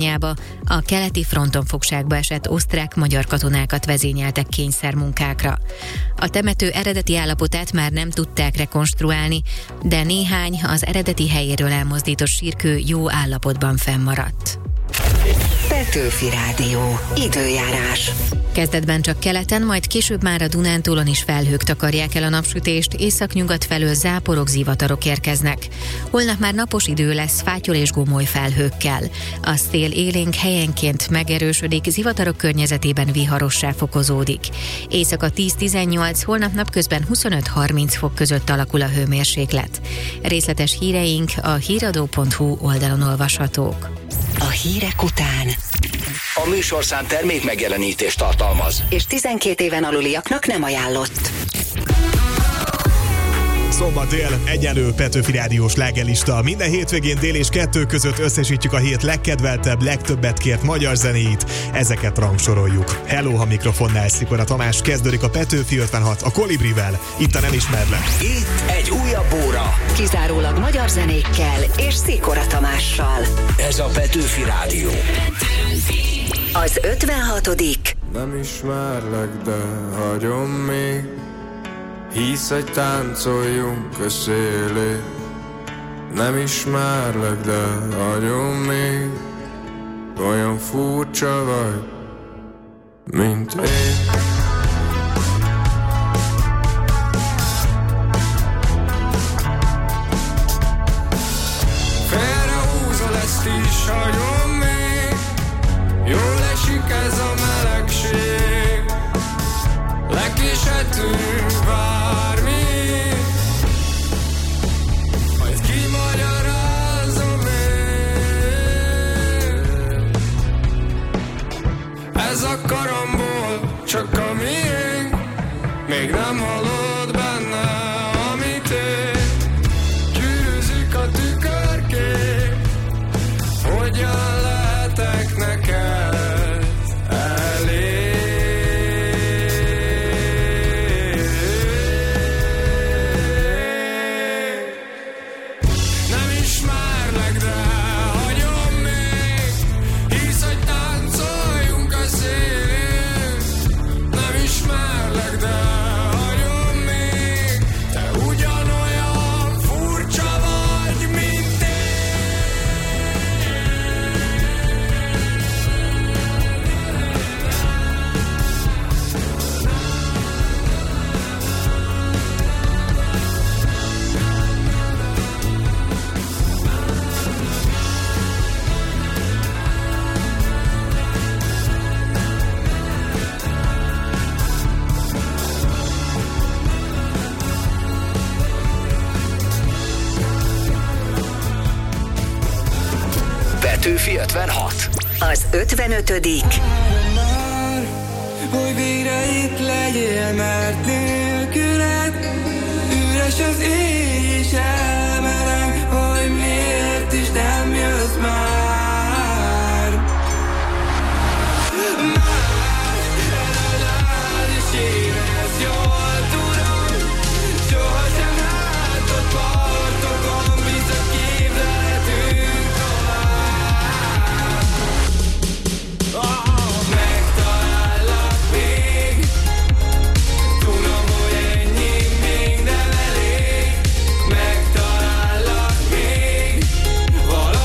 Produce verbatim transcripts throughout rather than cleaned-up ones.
Romániába, a keleti fronton fogságba esett osztrák-magyar katonákat vezényeltek kényszermunkákra. A temető eredeti állapotát már nem tudták rekonstruálni, de néhány az eredeti helyéről elmozdított sírkő jó állapotban fennmaradt. Petőfi Rádió. Időjárás. Kezdetben csak keleten, majd később már a Dunántúlon is felhők takarják el a napsütést, északnyugat felől záporok, zivatarok érkeznek. Holnap már napos idő lesz, fátyol és gomoly felhőkkel. A szél élénk helyenként megerősödik, zivatarok környezetében viharossá fokozódik. Éjszaka tíz-tizennyolc, holnap napközben huszonöt-harminc fok között alakul a hőmérséklet. Részletes híreink a híradó pont hu oldalon olvashatók. A hírek után A műsorszám termék megjelenítést tartalmaz, és tizenkét éven aluliaknak nem ajánlott. Szombat dél, egyenlő Petőfi Rádiós slágerlista. Minden hétvégén dél és kettő között összesítjük a hét legkedveltebb, legtöbbet kért magyar zenéit. Ezeket rangsoroljuk. Hello, ha mikrofonnál Szikora Tamás, kezdődik a Petőfi ötvenhat a Kolibrivel. Itt a Nem ismerlek. itt egy újabb óra. Kizárólag magyar zenékkel és Szikora Tamással. Ez a Petőfi Rádió. Az ötvenhatodik Nem ismerlek, de hagyom még, hisz, hogy táncoljunk a szélén. Nem ismerlek, de hagyom még, olyan furcsa vagy, mint én. Félrehúzol, ezt is hagyom még, jól esik ez a melegség, lekéshetünk bármi, majd kimagyarázom én. Ez a karambol csak a miénk, még nem hallod benne, amit én. Gyűrűzik a tükörkép, hogyan lehetek neked elég. Petőfi ötvenhat. Az ötvenötödik Már, hogy végre itt legyél, mert nélküled üres az éj is elmereng, hogy miért is nem jössz már. Már előáll és érez, jól tudom, sohasem látott partokon, bizony képzelhetünk tovább. Megtalállak még, tudom, hogy ennyi még nem elég. Megtalállak még, valahol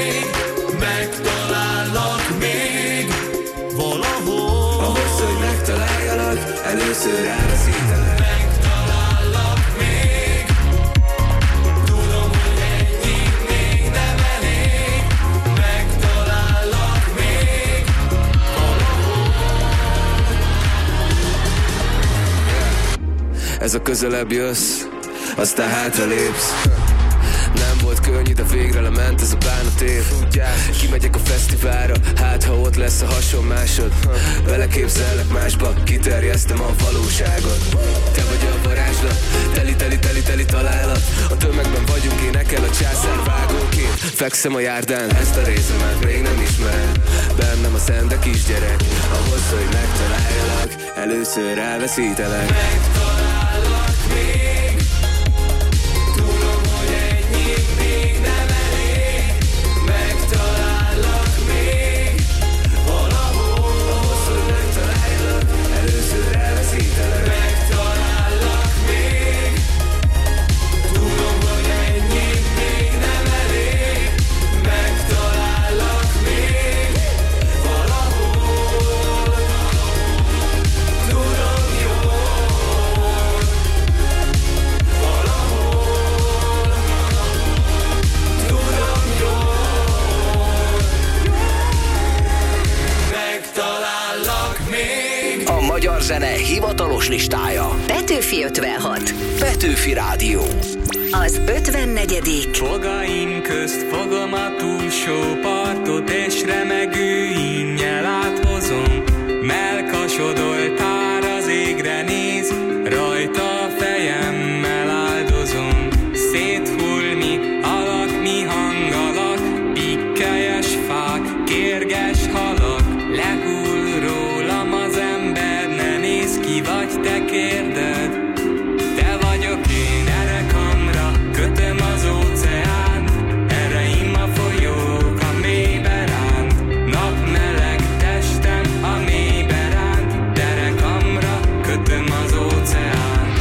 még, megtalállak még valahol. Ahhoz, hogy megtaláljalak, először elveszítelek. Megtalállak még, tudom, hogy ennyi még nem elég. Megtalállak még valahol. Ez a közelebb jössz, aztán hátralépsz. Nem volt könnyű, de végre lement ez a bánat év. Kimegyek a fesztiválra, hát ha ott lesz a hasonmásod. Beleképzellek másba, kiterjesztem a valóságot. Te vagy a varázslat, teli, teli, teli, teli találat. A tömegben vagyunk, énekel a császár vágóként. Fekszem a járdán, ezt a részemet még nem ismered. Bennem a szende kisgyerek, ahhoz, hogy megtaláljalak, először elveszítelek. Megtalállak még, tudom, hogy ennyi még nem elég. Megtalállak még valahol. Ahhoz, hogy megtaláljalak, először elveszítelek. Megtalállak még, tudom, hogy ennyi még nem elég. Megtalállak még valahol. Tudom jól, tudom jól, megtalállak még. A magyar zene hivatalos listája. Petőfi ötvenhat. Petőfi Rádió. Az ötvennegyedik. Fogaim közt fogom a túlsó partot, és remegő ínnyel áthozom. Melkasodoltár az égre néz, rajta a fejemmel áldozom. Széthulmi alak, mi hangalak, pikkelyes fák, kérges halak. Lehull rólam az ember, ne néz ki, vagy te kérded. Te vagyok én, erekamra kötöm az óceánt, ereim a folyók a mélybe ránt. Napmeleg testem a mélybe ránt, derekamra kötöm az óceánt.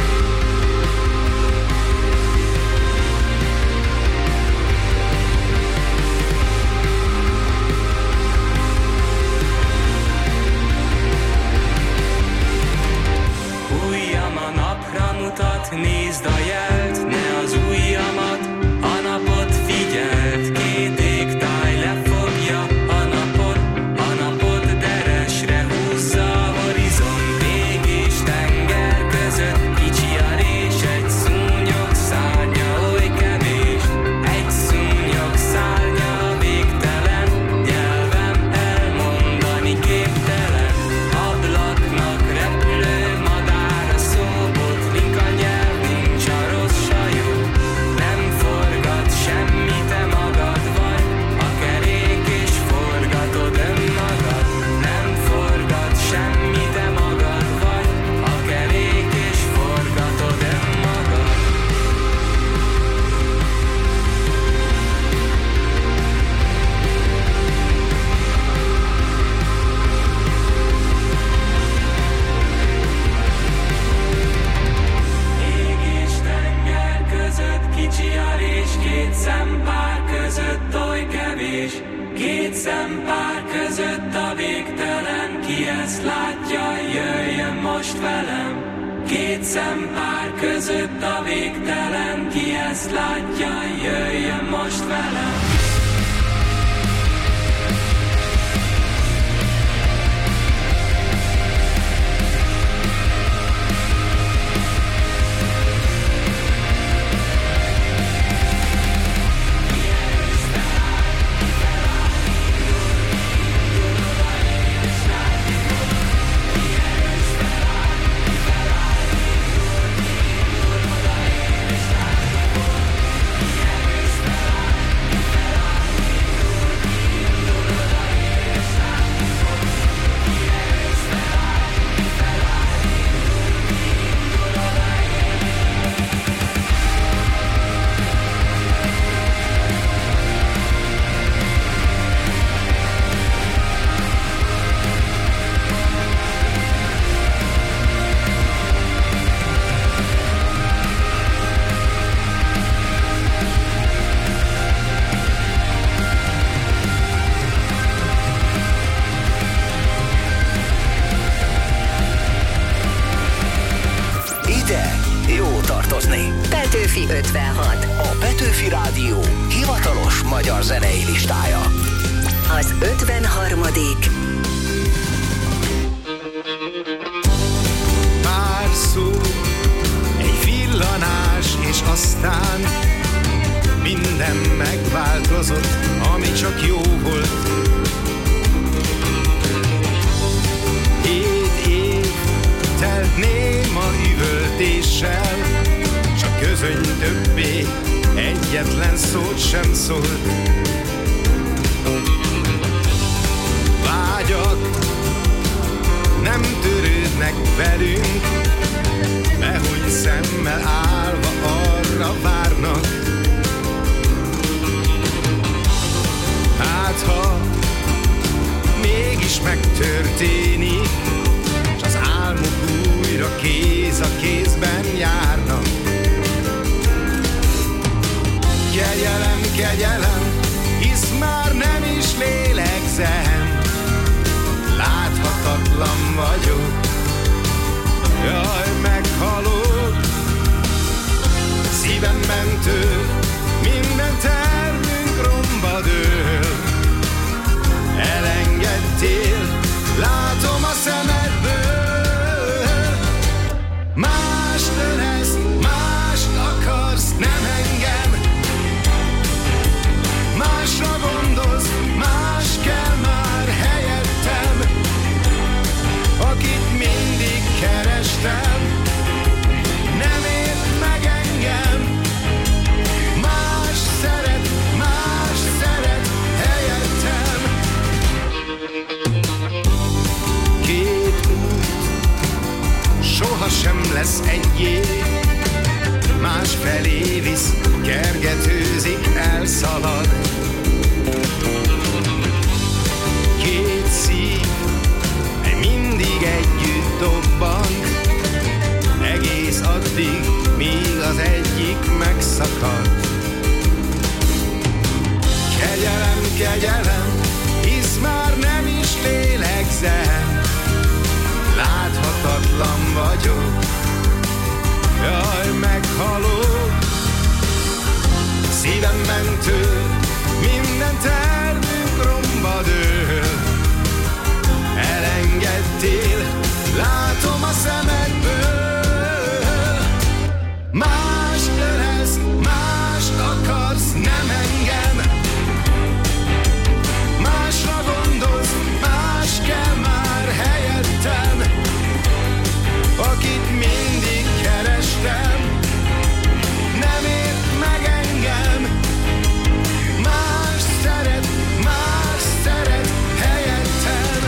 Ujjam a napra mutat, nézd a jelt, ne az ujjamat, a napot figyeld. Két égtáj lefogja a napot, a napot deresre húzza a horizont. Ég és tenger között kicsi a rés, egy szúnyog szárnya oly kevés. Egy szúnyog szárnya a végtelen, nyelvem elmondani képtelen. Ablaknak repülő madára szóbotlik a nyelv, nincs a rossz sajú. Nem forgat semmi, te magad vagy, a kerék és forgatod önmagad. Nem forgat semmi, te magad vagy, a kerék és forgatod önmagad. Ég és tenger között kicsi a rés, két szempár között oly kevés. Két szempár között a végtelen, ki ezt látja, jöjjön most velem. Két szempár között a végtelen, ki ezt látja, jöjjön most velem. Felállni, felállni, ötvenhat. A Petőfi Rádió hivatalos magyar zenei listája. Az ötvenharmadik Pár szó, egy villanás, és aztán minden megváltozott, ami csak jó volt. Hét év telt néma üvöltéssel, s a közöny többé egyetlen szót sem szólt. Vágyak nem törődnek velünk, behúnyt szemmel állva arra várnak. Hát ha mégis megtörténik, s az álmok újra kéz a kézben járnak. Kegyelem, kegyelem, hisz már nem is lélegzem, láthatatlan vagyok, jaj, meghalok. Szívemben től, minden tervünk romba dől. Elengedtél, látom a szemedből. Mást ölesz, mást akarsz, nem engem. Másra gondolsz, más kell már helyettem. Akit mindig kerestem, nem ért meg engem. Más szeret, más szeret helyettem. Két út sohasem lesz egyé, más felé visz, kergetőzik, elszalad. Két szív mindig együtt dobban, egész addig, míg az egyik megszakad. Kegyelem, kegyelem, hisz már nem is lélegzem, láthatatlan vagyok, jaj, meghalok. Szívemben től, minden tervünk romba dől. Elengedtél, látom a szemedből. Mást ölesz, mást akarsz, nem engem. Másra gondolsz, más kell már helyettem. Akit mindig kerestem, nem ért meg engem. Más szeret, más szeret helyettem.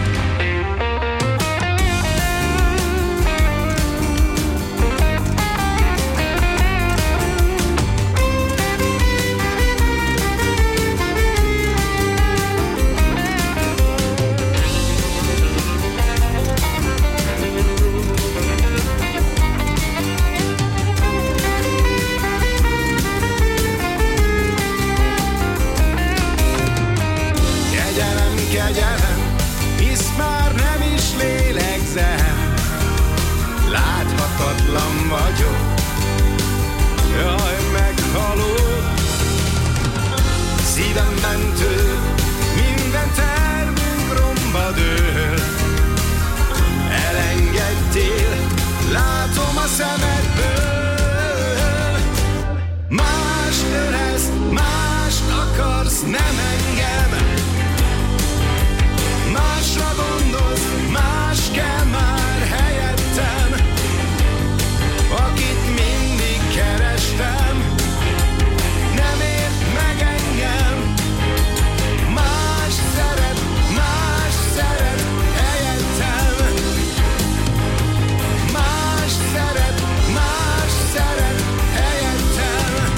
Kegyelem, hisz már nem is lélegzem, láthatatlan vagyok, jaj, meghalok. Szívemben től, minden tervünk romba dől. Elengedtél, látom a szemedből. Mást ölesz, mást akarsz, nem engem. Másra gondolsz, más kell már helyettem. Akit mindig kerestem, nem ért meg engem. Más szeret, más szeret helyettem. Más szeret, más szeret helyettem.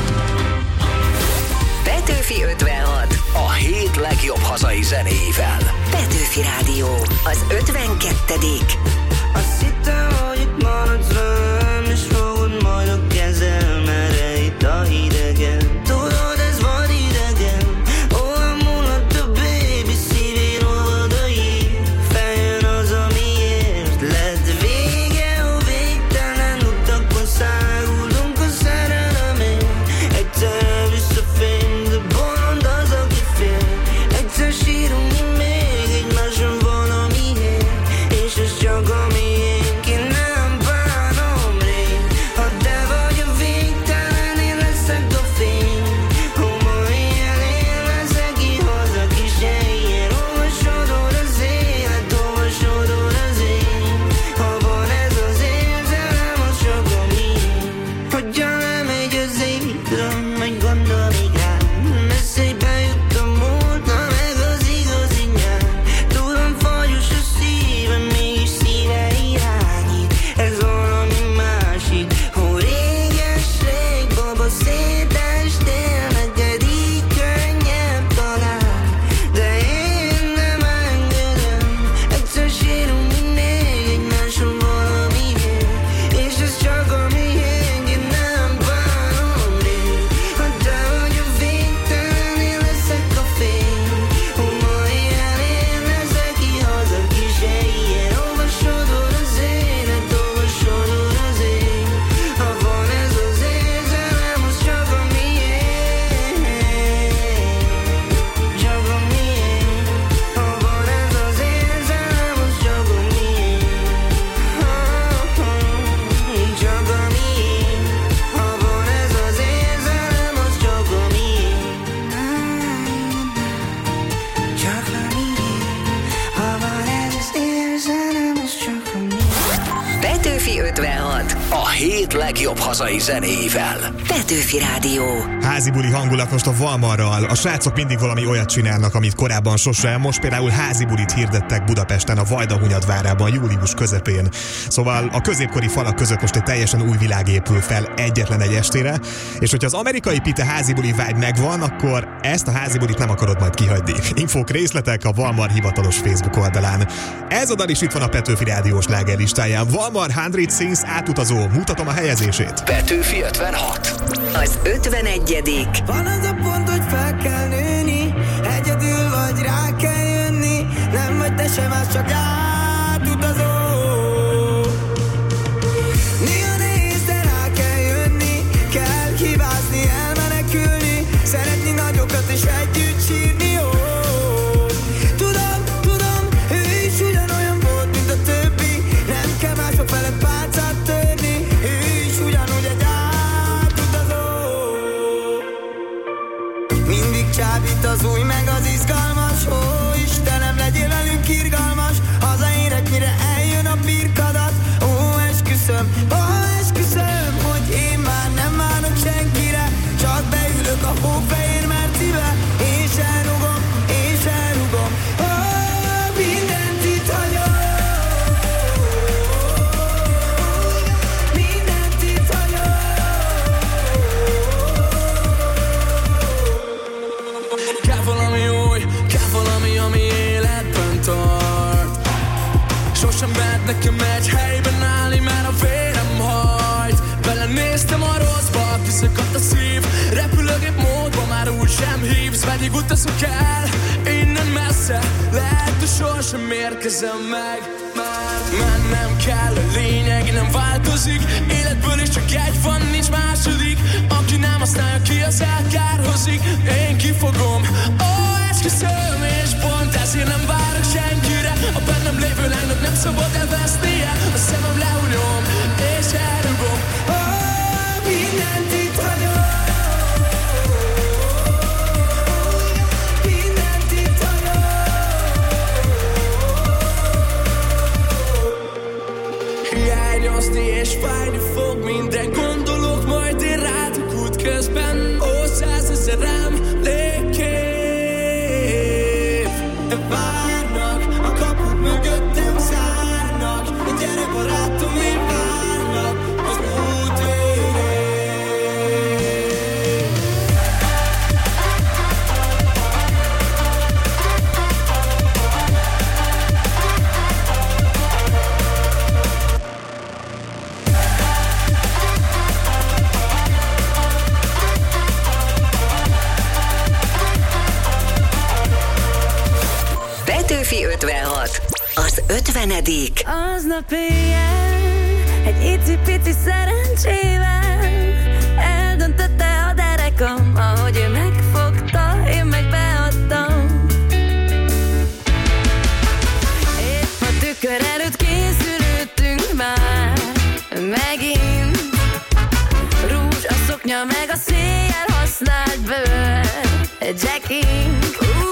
Petőfi ötvenhat. A hét legjobb hazai zenéivel. Petőfi Rádió, az ötvenkettedik Azt hittem, hogy itt maradsz velem, és fogod majd a kezem, merre itt a hidegen. Tudod, ez vad idegen, olyan múlott a baby, szívén olvad a jég. Feljön az, amiért lett vége, a végtelen utakon száguldunk a szerelemért. A hét legjobb hazai zenéivel. Petőfi Rádió. Házi buli hangulat most a Valmarral. A srácok mindig valami olyat csinálnak, amit korábban sosem. Most például házi bulit hirdettek Budapesten, a Vajdahunyadvárában július közepén. Szóval a középkori falak között most egy teljesen új világ épül fel egyetlen egy estére, és hogyha az amerikai pite házi buli vibe megvan, akkor ezt a házi bulit nem akarod majd kihagyni. Infók, részletek a Valmar hivatalos Facebook oldalán. Ez a dal is itt van a Petőfi Rádiós slágerlistáján. Valmar száz Sings átutazó. Mutatom a helyezését. Petőfi ötvenhat. Az ötvenegyedik. Van az a pont, hogy fel kell nőni, egyedül vagy rá kell jönni, nem vagy te sem, az csak átutazó. Néha nehéz, de rá kell jönni, kell hibázni, elmenekülni, szeretni nagyokat és együtt sírni, ó. Tudom, tudom, ő is ugyanolyan volt, mint a többi, nem kell mások felett pálcát törni, ő is ugyanúgy egy átutazó. Mindig csábít az új meg az izgalmas, ó Istenem, legyél velünk irgalmas, hazaérek, mire eljön a birkadat, ó esküszöm, ó esküszöm, hogy én már nem várok senkire, csak beülök a hófehér mercibe, és elrugom, és elrugom, ó mindent itt hagyom, mindent itt hagyom. Kell valami új, kell valami, ami életben tart. Sosem lehet nekem egy helyben állni, mert a vérem hajt. Belenéztem a rosszba, kiszakadt a szív, repülőgép módban már úgy sem hívsz, pedig utazok el innen messze, lehet, hogy sosem érkezem meg. Már mennem kell, a lényeg nem változik, életből is csak egy van, nincs második, aki nem használja ki, az elkárhozik. Én kifogom, ó esküszöm, és pont ezért nem várok senkire, a bennem lévő lánynak nem szabad elvesznie, a szemem lehunyom, és elrugom, Ó, mindent itt hagyom, mindent itt hagyom. Hiányozni és fájni fog minden, gondolok majd én rátok útközben, ó százezer emlékkép. Várnak, a kapuk mögöttem zárnak, gyere barátom, én várnak az út végén. Petőfi ötvenhat. Az ötvenedik. Aznap éjjel egy icipici szerencsével eldöntötte a derekam, ahogy ő megfogta, én meg beadtam. Épp a tükör előtt készülődtünk már megint. Rúzs a szoknya meg a széjjel használt bőr, Jackink.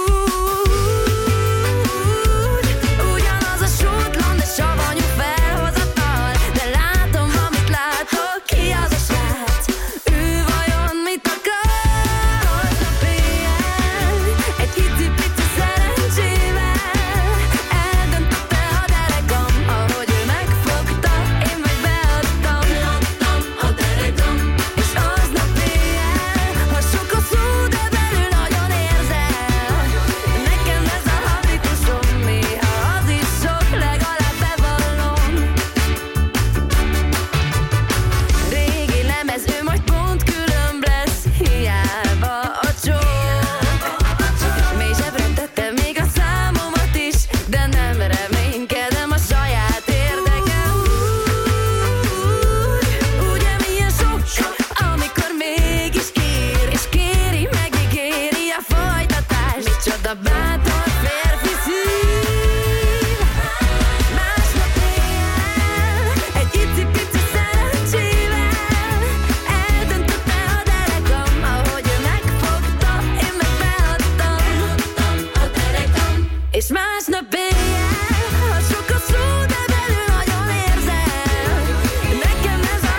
Savanyú felhozatal, de látom, amit látok, ki az a srác? Ő vajon mit akar? Aznap éjjel egy icipici szerencsével eldöntötte a derekam, ahogy ő megfogta, én meg beadtam. Beadtam a derekam. És aznap éjjel, ha sok a szó, de belül nagyon érzel, nekem ez a habitusom, néha az is sok, legalább régi lemez, ő majd pont különb lesz, hiába a csók. Mély zsebre tettem még a számomat is, de nem reménykedem a saját érdekem. Úgy, ugye milyen sok, amikor mégis ír, és kéri, megígéri a folytatást. Micsoda bátor férfi szív. Másnap éjjel egy icipici szerencsével eldöntötte a derekam, ahogy ő megfogta, én meg beadtam. Beadtam a derekam. És másnap éjjel, ha sok a szó, de belül nagyon érzel, nekem ez a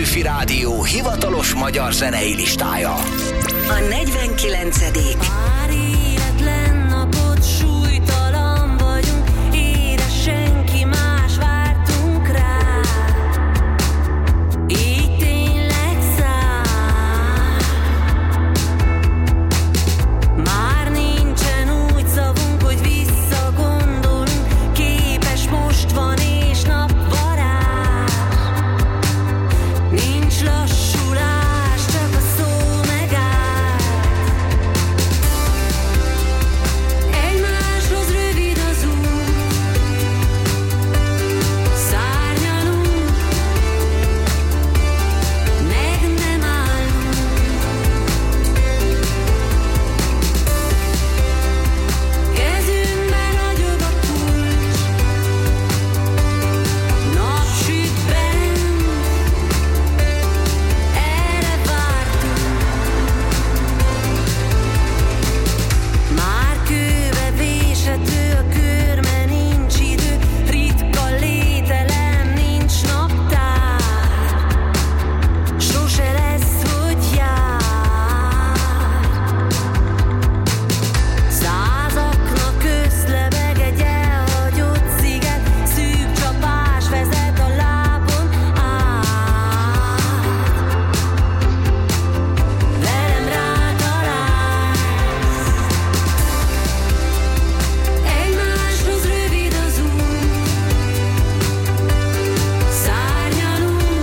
Petőfi Rádió hivatalos magyar zenei listája. A negyvenkilencedik Pár életlen napot súlytalan vagyunk, édes senki más vártunk rá. Így tényleg száll. Már nincsen úgy szavunk, hogy visszagondolunk, képes most van és napvarázs. Nincs lassulás, csak a szó megáll. Egymáshoz rövid az út, szárnyalunk, meg nem állunk. Kezünkben ragyog a kulcs, napsüt bent, erre vártunk. Már kőbe véshető a körme, nincs idő, ritka lételem, nincs naptár. Sose lesz, hogy jár. Százaknak közlebeg egy elhagyott sziget, szűk csapás vezet a lábon át. Velem rátalálsz. Egymáshoz rövid az út, szárnyalunk,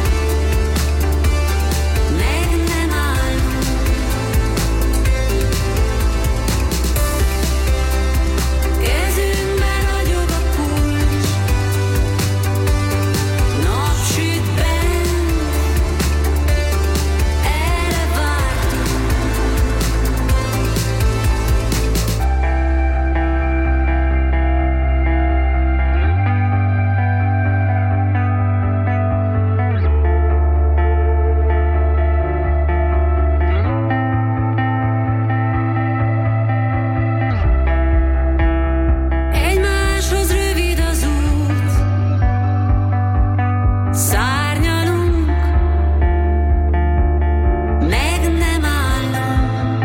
meg nem állunk. Kezünkben ragyog a kulcs, napsüt bent, erre vártunk. Egymáshoz rövid az út, szárnyalunk, meg nem állunk.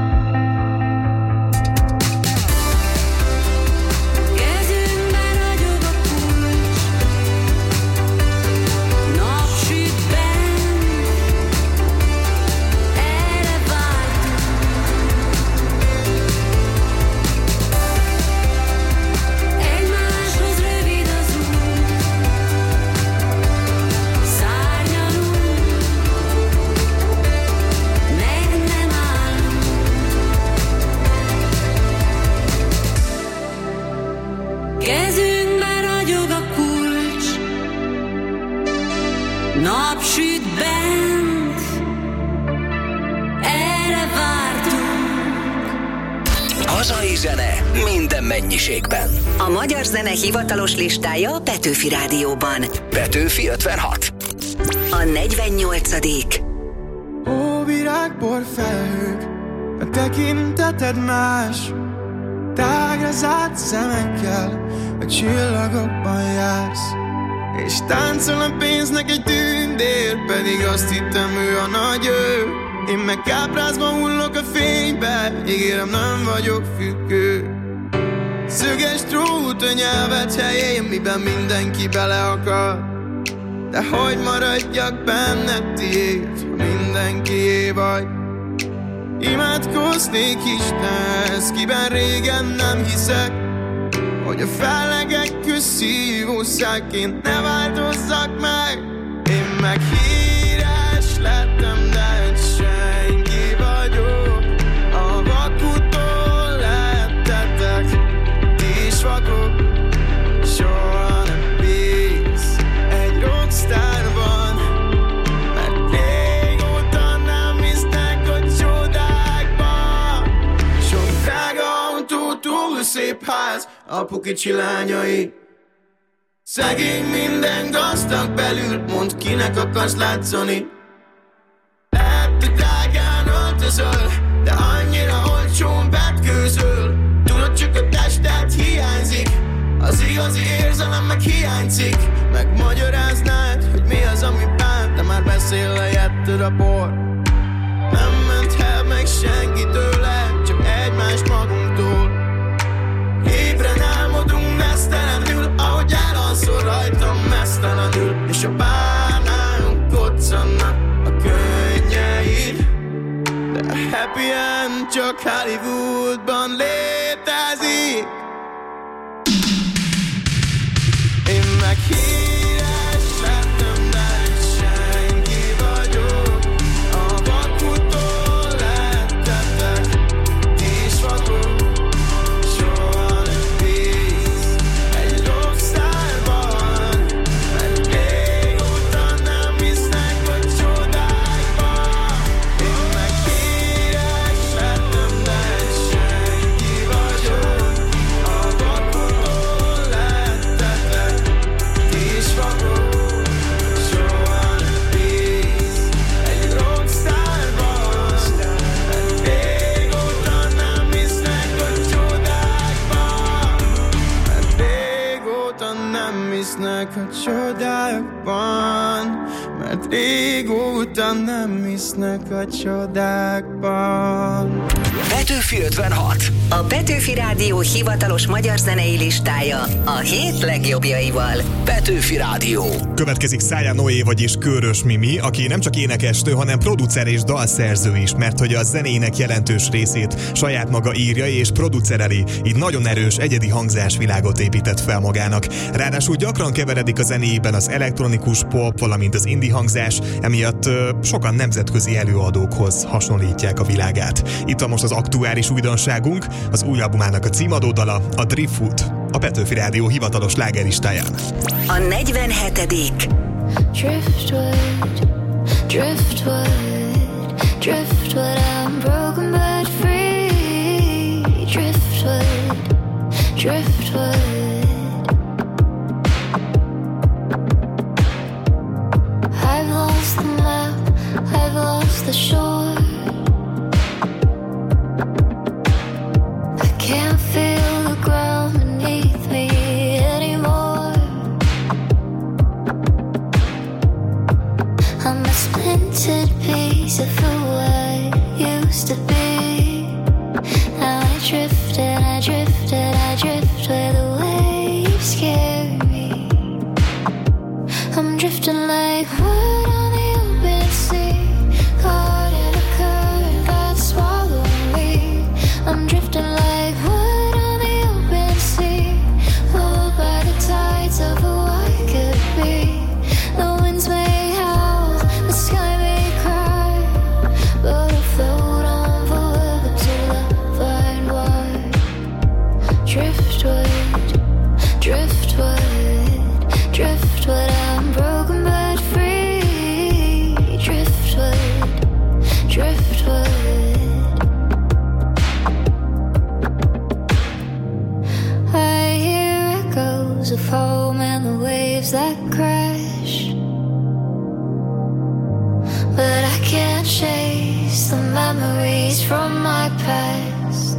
Kezünkben ragyog a kulcs, napsüt bent, erre vártunk. Egymáshoz rövid az út, szárnyalunk, meg nem állunk. Kezünkben ragyog a kulcs, napsüt bent, erre vártunk. Hazai zene minden mennyiségben. A magyar zene hivatalos listája a Petőfi Rádióban. Petőfi ötvenhat. A negyvennyolcadik Óvirágbor felhők, a tekinteted más, tágra zárt szemekkel, a csillagokban jársz. És táncol a pénznek egy tündér, pedig azt hittem ő a nagy ő. Én meg káprázva hullok a fénybe, ígérem nem vagyok függő. Szöges trót a nyelvet helyén, miben mindenki bele akar. De hogy maradjak benned tiéd, ha mindenkié vagy. Imádkoznék Istenhez, kiben régen nem hiszek, hogy a fellegek közszívó szákként ne változzak meg. Én meg híres lettem, de egy senki vagyok. A vakútól lettetek, ti is vakok. Soha nem bíz egy rockstárban, mert régóta nem hisznek a csodákban. Sok drága autó, túl szép ház, apu kicsi lányai. Szegény minden gazdag belül, mondd kinek akarsz látszani. Lehet, hogy drágán öltözöl, de annyira olcsón vetkőzöl. Tudod, csak a tested hiányzik, az igazi érzelem meg hiányzik. Megmagyaráznád, hogy mi az, ami bánt, de már beszél Érted a por? Nem menthet meg senki tőle, csak egymást magunktól. Ébren álmodunk mesztelenül, ahogy elalszol rajtam mesztelenül. És a bánánk koccannak a könnyeid, de a happy end csak Hollywoodban létezik. Én meg híres lettem, de senki vagyok. A vakutól lettetek, ti is vakok. Soha nem bíz egy rockstárban, mert régóta nem hisznek a csodákban. Én meg híres lettem, de senki vagyok. A vakutól lettetek, ti is vakok. Soha nem bíz egy rockstárban, mert régóta nem hisznek a csodákban. Mert régóta nem hisznek a csodákban. Mert régóta nem hisznek a csodákban. Petőfi ötvenhat. A Petőfi Rádió hivatalos magyar zenei listája a hét legjobbjaival. Petőfi Rádió. Következik Szája Noé, vagyis Körös Mimi, aki nem csak énekesnő, hanem producer és dalszerző is, mert hogy a zenének jelentős részét saját maga írja és producereli, így nagyon erős, egyedi hangzásvilágot épített fel magának. Ráadásul gyakran keveredik a zenéjében az elektronikus pop, valamint az indie hangzás, emiatt ö, sokan nemzetközi előadókhoz hasonlítják a világát. Itt van most az aktuális újdonságunk, az új albumának a címadó dala, a Driftwood, a Petőfi Rádió hivatalos slágerlistáján. A negyvenhetedik Driftwood, driftwood, driftwood, I'm broken but free. Driftwood, driftwood. I've lost the map, I've lost the shore. I can't feel the ground beneath me anymore. I'm a splintered piece of who I used to be. Now I drift and I drift and I drift where the waves carry me. I'm drifting like wood on the open sea, caught in a current, God swallowing me. I'm drifting like wood on the open sea, pulled by the tides of who I could be. The winds may howl, the sky may cry, but I'll float on forever till I find why. Driftwood, driftwood, driftwood, I'm broken but free. Driftwood, driftwood. I hear echoes of home and the waves that crash, but I can't chase the memories from my past.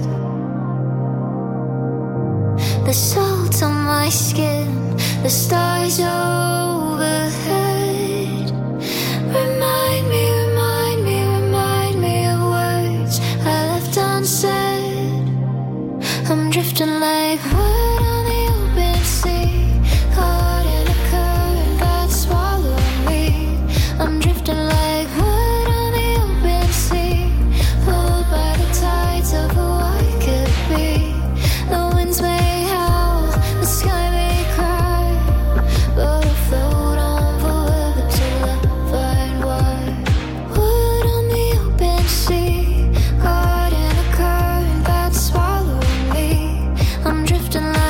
The salt on my skin, the stars overhead, remind me, remind me, remind me of words I left unsaid. I'm drifting like wood on the open sea, caught in a current, God swallowing me. I'm drifting like wood on the open sea, pulled by the tides of who I could be. The winds may howl, the sky may cry, but I'll float on forever till I find why. Wood on the open sea, caught in a current, God swallowing me. I'm drifting like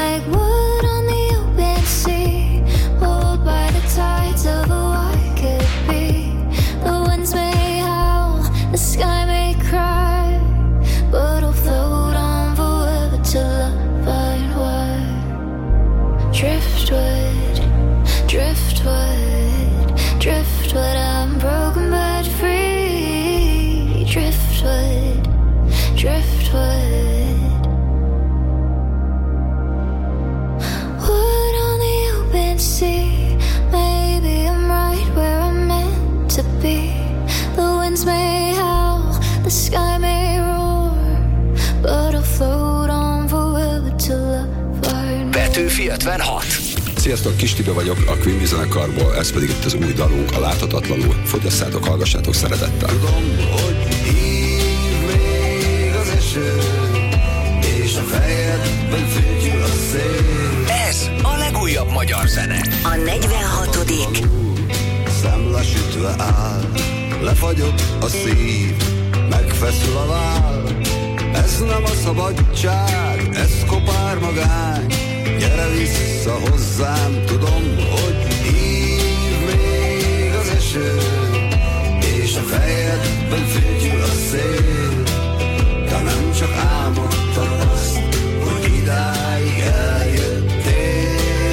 Petőfi ötvenhat. Sziasztok, Kis Tibő vagyok a Queen zenekarból, ez pedig itt az új dalunk, a Láthatatlanul. Fogyasszátok, hallgassátok szeretettel. Tudom, hogy hív még az eső, és a fejedben fütyül a szél. Ez a legújabb magyar zene. A negyvenhatodik Szemlesütve áll, lefagyott a szív, megfeszül a váll. Ez nem a szabadság, ez kopár magány. Gyere vissza hozzám, tudom, hogy hív még az eső, és a fejedben fütyül a szél. De nem csak álmodtad azt, hogy idáig eljöttél.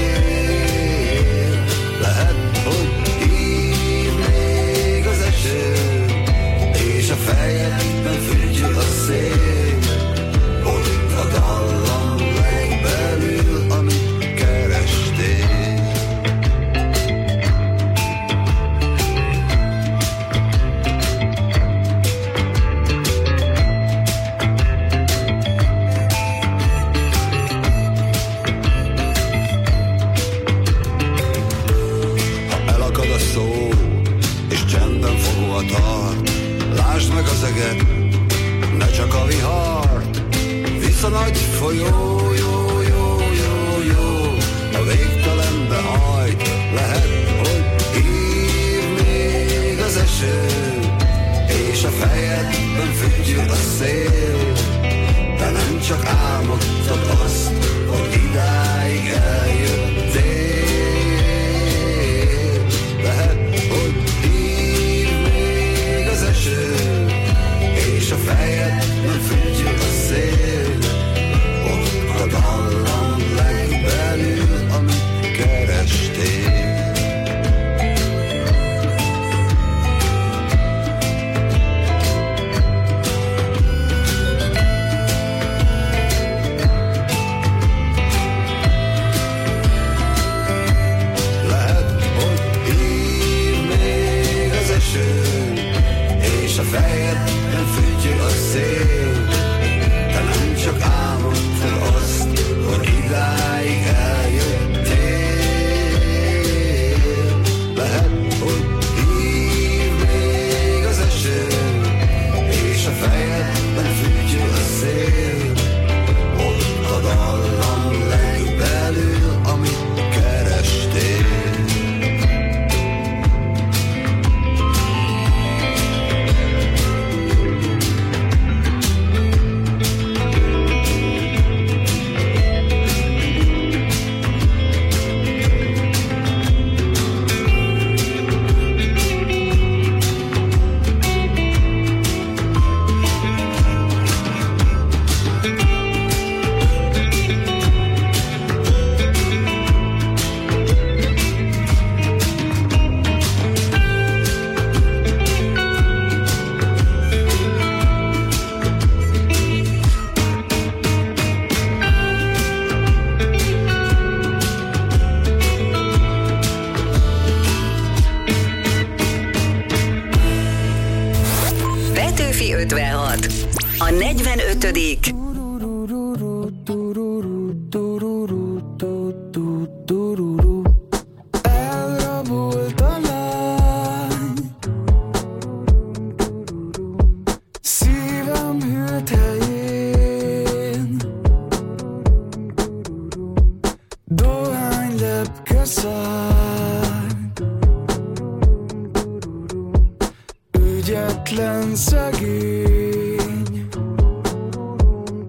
Lehet, hogy hív még az eső, és a fejedben fütyül a szél. Ott a dallam legbelül, amit kerestél. Ha elakad a szó, és csendben fogva tart, lásd meg az eget, ne csak a vihart. Visz a nagy folyó, jó, jó, jó, jó, a végtelenbe hajt. Lehet, hogy hív még az eső, és a fejedben fütyül a szél. De nem csak álmodtad azt, hogy idáig eljöttél. Lehet, hogy hív még az eső, és a fejedben fütyül a szél. Ott a dallam legbelül, amit kerestél. Lehet, hogy hív még az eső, és a fejedben fütyül a szél. De nem csak álmodtad azt, hogy idáig eljöttél. Lehet, hogy hív még az eső, és a fejedben fütyül a szél. Ott a dallam legbelül, amit kerestél. Petőfi ötvenhat A negyvenötödik Elrabolt a lány, szívem hűlt helyén, dohány lepke száll, ügyetlen szegény,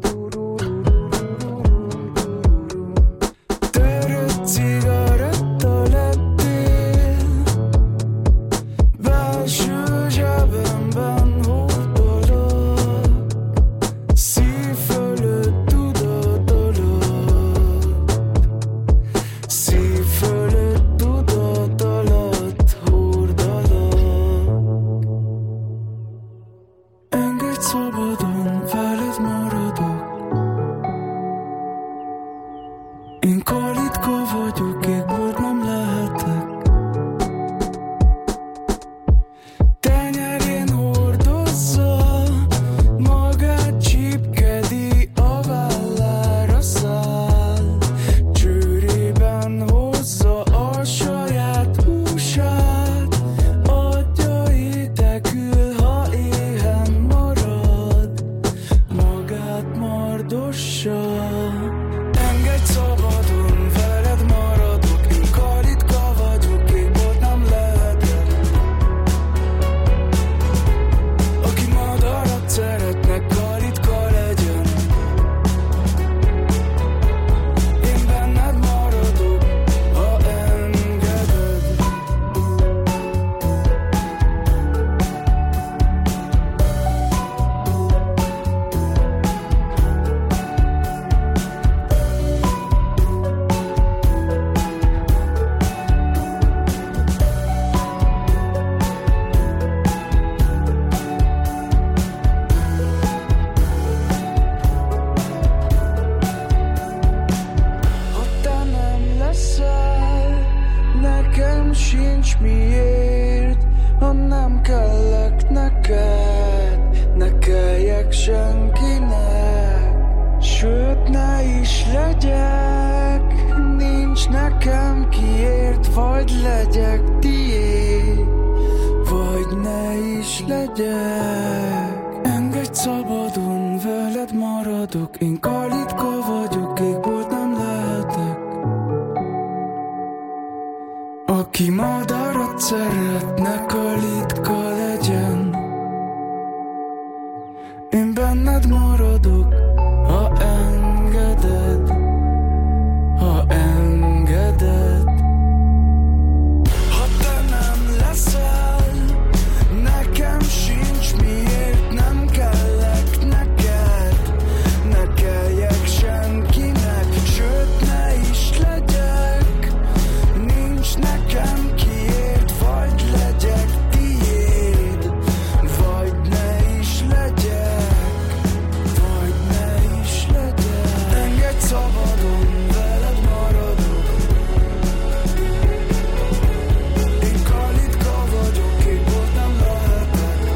legyek. Engedj szabadon, veled maradok. Én kalitka vagyok, égbolt nem lehetek. Aki madarat szeretne, kalitka legyen. Én benned maradok, ha engeded, ha engeded. Ha te nem leszel, nekem sincs miért, nem kellek neked, ne kelljek senkinek, sőt ne is legyek, nincs nekem kiért, vagy legyek tiéd, vagy ne is legyek, vagy ne is legyek. Engedj szabadon, veled maradok. Én kalitka vagyok, égbolt nem lehetek.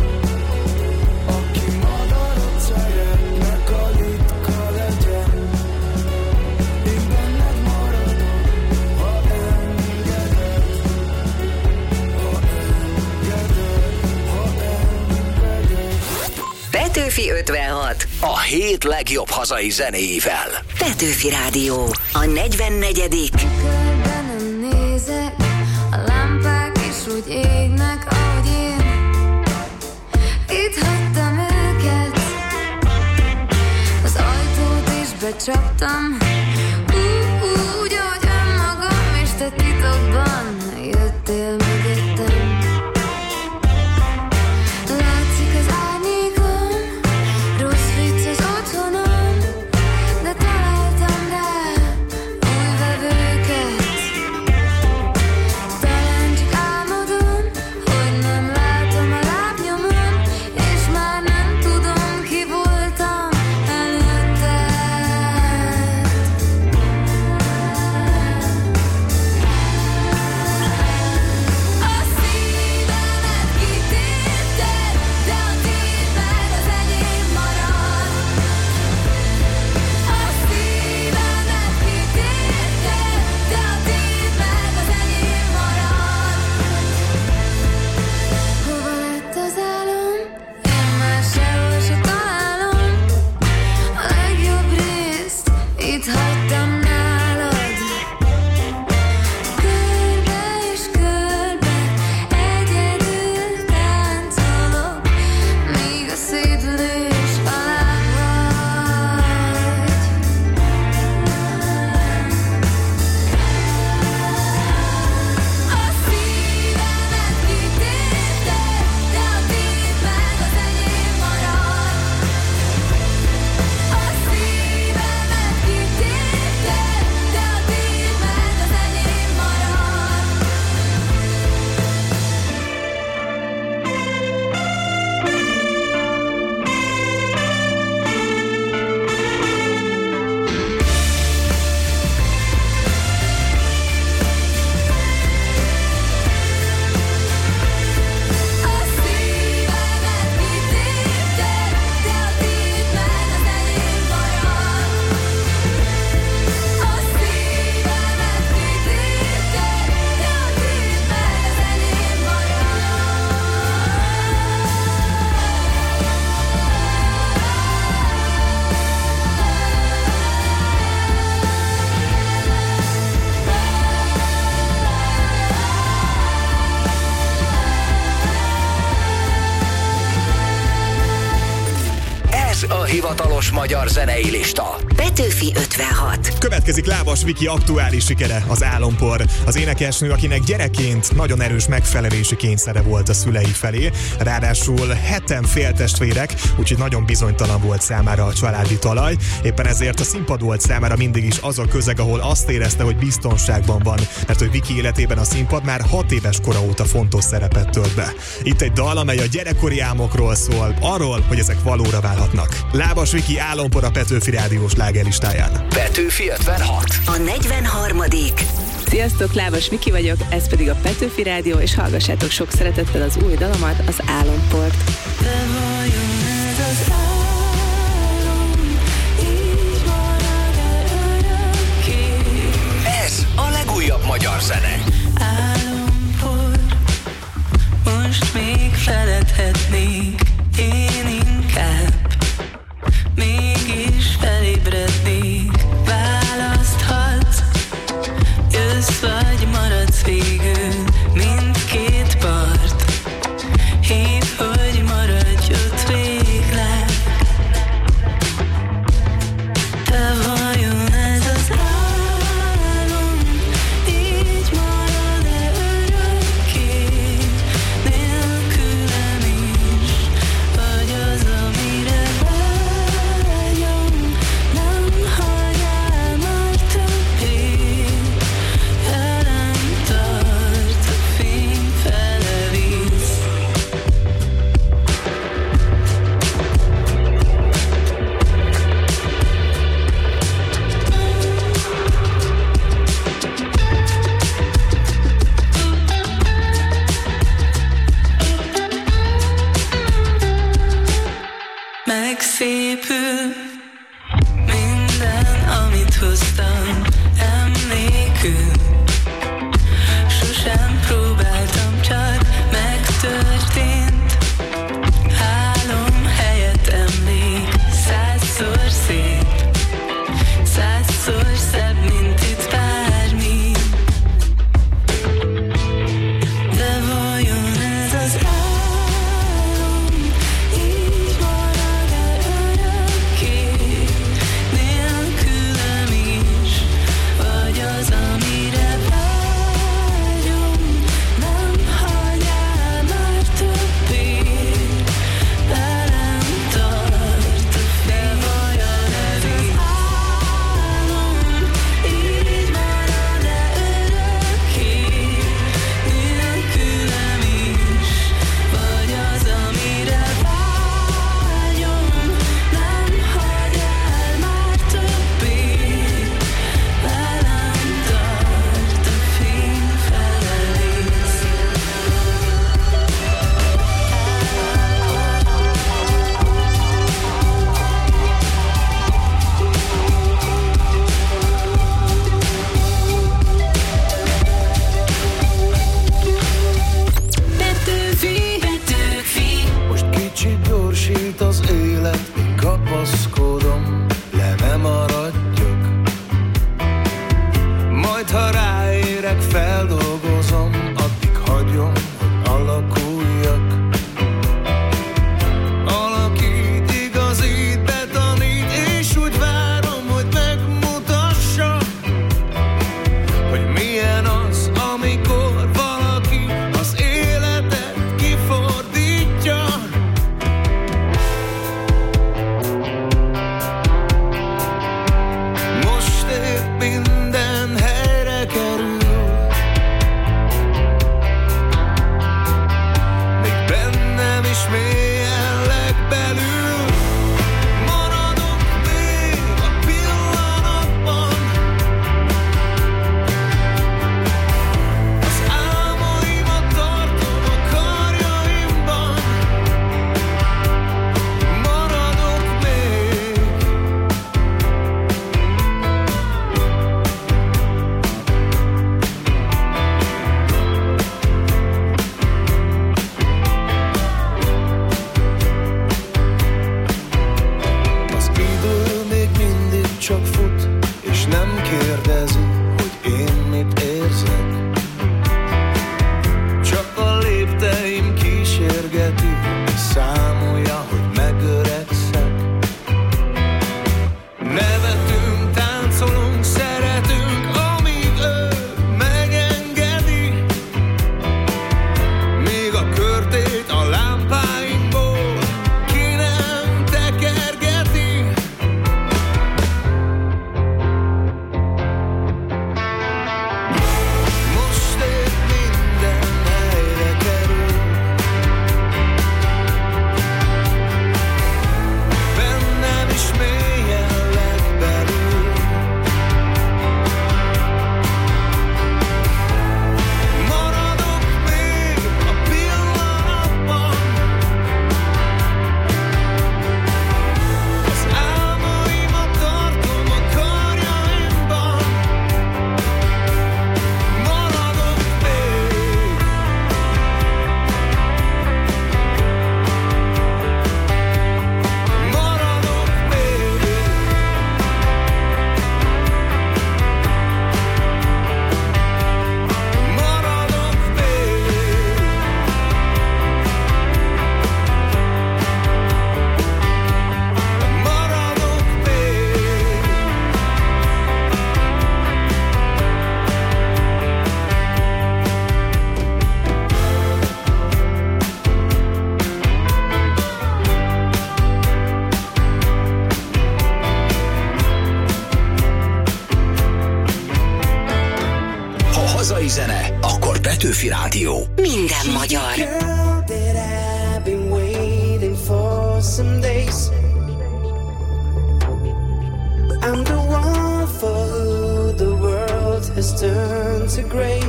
Aki madarat szeretne, kalitka legyen. Én benned maradok, ha engeded, ha engeded, ha engeded. Petőfi ötvenhat. A hét legjobb hazai zenéivel. Petőfi Rádió. A negyvennegyedik. Körben nem nézek, a lámpák is úgy égnek, ahogy én. Itt hagytam őket, az ajtót is becsaptam. Ú, úgy, ahogy önmagam, és te titokban jöttél mögöttem. Látszik az árnyékom, rossz vicc az otthonom, de találtam rá új vevőket. Talán csak álmodom, hogy nem látom a lábnyomon, és már nem tudom, ki voltam előtted. A szívemet kitépted, de a tiéd meg az enyém marad. A szívemet kitépted, de a tiéd meg az enyém marad. Hova lett az álom? Én már sehol se találom. A legjobb részt itt hagytam nálad. Körbe és körbe egyedül táncolok, míg a szédülés alá vagy. A szívemet kitépted, de a tiéd meg az enyém marad. A szívemet kitépted, de a tiéd meg az enyém marad. A szívemet kitépted, de a tiéd meg az enyém marad. A szívemet kitépted, de a tiéd meg az enyém Ez a hivatalos magyar zenei lista. Petőfi ötvenhat. Következik Lábas Viki aktuális sikere, az Álompor. Az énekesnő, akinek gyerekként nagyon erős megfelelési kényszere volt a szülei felé, ráadásul heten féltestvérek, úgyhogy nagyon bizonytalan volt számára a családi talaj. Éppen ezért a színpad volt számára mindig is az a közeg, ahol azt érezte, hogy biztonságban van, mert hogy Viki életében a színpad már hat éves kora óta fontos szerepet tölt be. Itt egy dal, amely a gyerekkori álmokról szól, arról, hogy ezek valóra válhatnak. Lábas Viki Álompor a Petőfi Rádiós lágerlistáján. Petőfi ötvenhat. A negyvenharmadik. Sziasztok, Lábas Viki vagyok, ez pedig a Petőfi Rádió, és hallgassátok sok szeretettel az új dalomat, az Álomport. Te vajon ez az álom, így marad-e örökké? Ez a legújabb magyar zene. Álompor, most még feledhetnék. átépül minden, amit hoztam emlékül. Sosem próbáltam, csak megtörtént. Álom helyett emlék, százszor szép, százszor szebb, mint itt bármi. De vajon ez az álom így marad-e örökké, nélkülem is, vagy az, amire vágyom, nem hagy el már többé, velem tart a fény. Vajon ez az álom így marad-e örökké, nélkülem is, vagy az, amire vágyom, nem hagy el már többé, velem tart a fény felelész. Petőfi, Petőfi. Most kicsit gyorsít az élet, én kapaszkodom, le nem maradjak. Majd ha ráérek, feldolgozom, addig hagyom, hogy alakuljak. Alakít, igazít, betanít, és úgy várom, hogy megmutassa, hogy milyen az, amikor valaki az életet kifordítja. Most épp minden helyre kerül, még bennem is mélyen legbelül. Maradok még a pillanatban, az álmaimat tartom a karjaimban. Maradok még. Az idő még mindig csak fut, és nem kérdezi, hogy én mit érzek. Csak a lépteim kísérgeti, számolja, hogy megöregszek. Nevetünk, táncolunk, szeretünk, amíg ő megengedi. Még a körtét a lámpáinkból ki nem tekergeti. Most épp minden helyre kerül, bennem is mélyen legbelül. Maradok még a pillanatban, az álmaimat tartom a karjaimban. Maradok még. Maradok még. Maradok még. Maradok még. Ha hazai zene, akkor Petőfi Rádió. Minden magyar. Girl that I've been waiting for some days. I'm the one for who the world has turned to gray.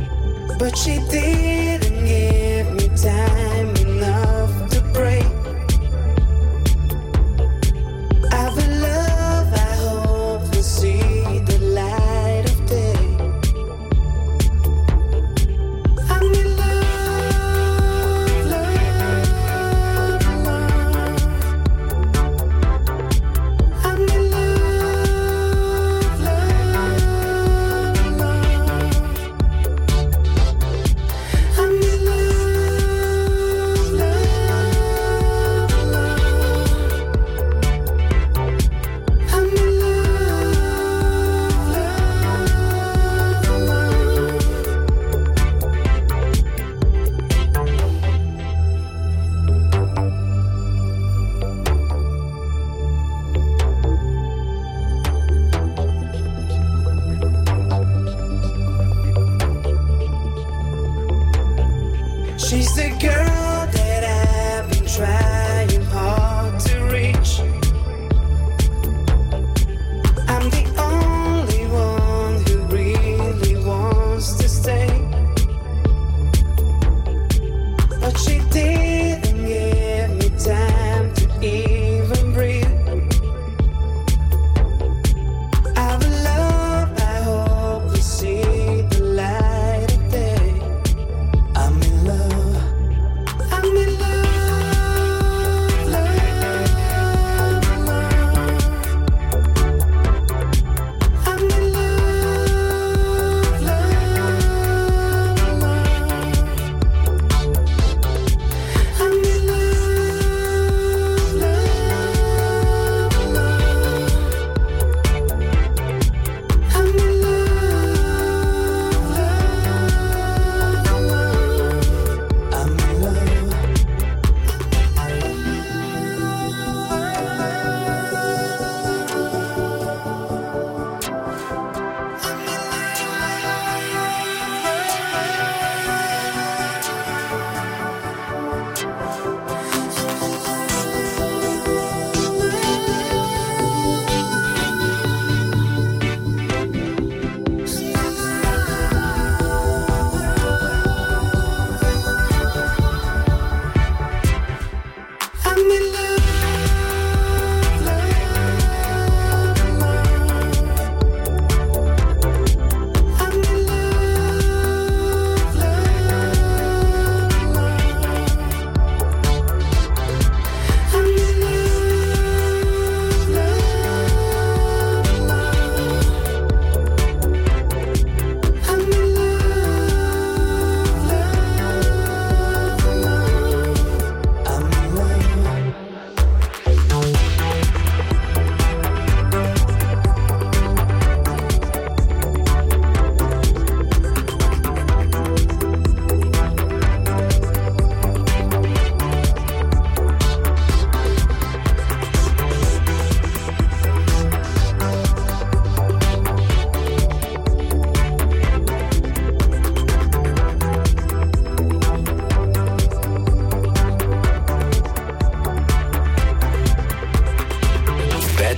But she didn't give me time enough to pray.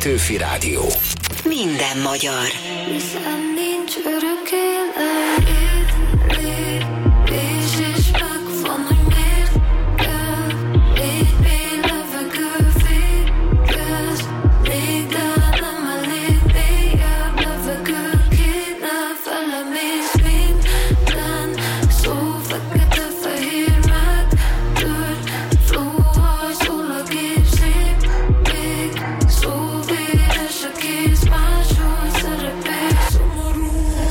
Petőfi Rádió. Minden magyar. Hiszen nincs örök élet, lép, és és megvan, hogy miért kell. Légy mély levegő, végez, lég, de nem elég mélyebb levegő kéne. Felemész minden szó, fekete-fehér megtört flóval szól a gép, szép még szóvéres a kéz, máshol szerepel szomorú.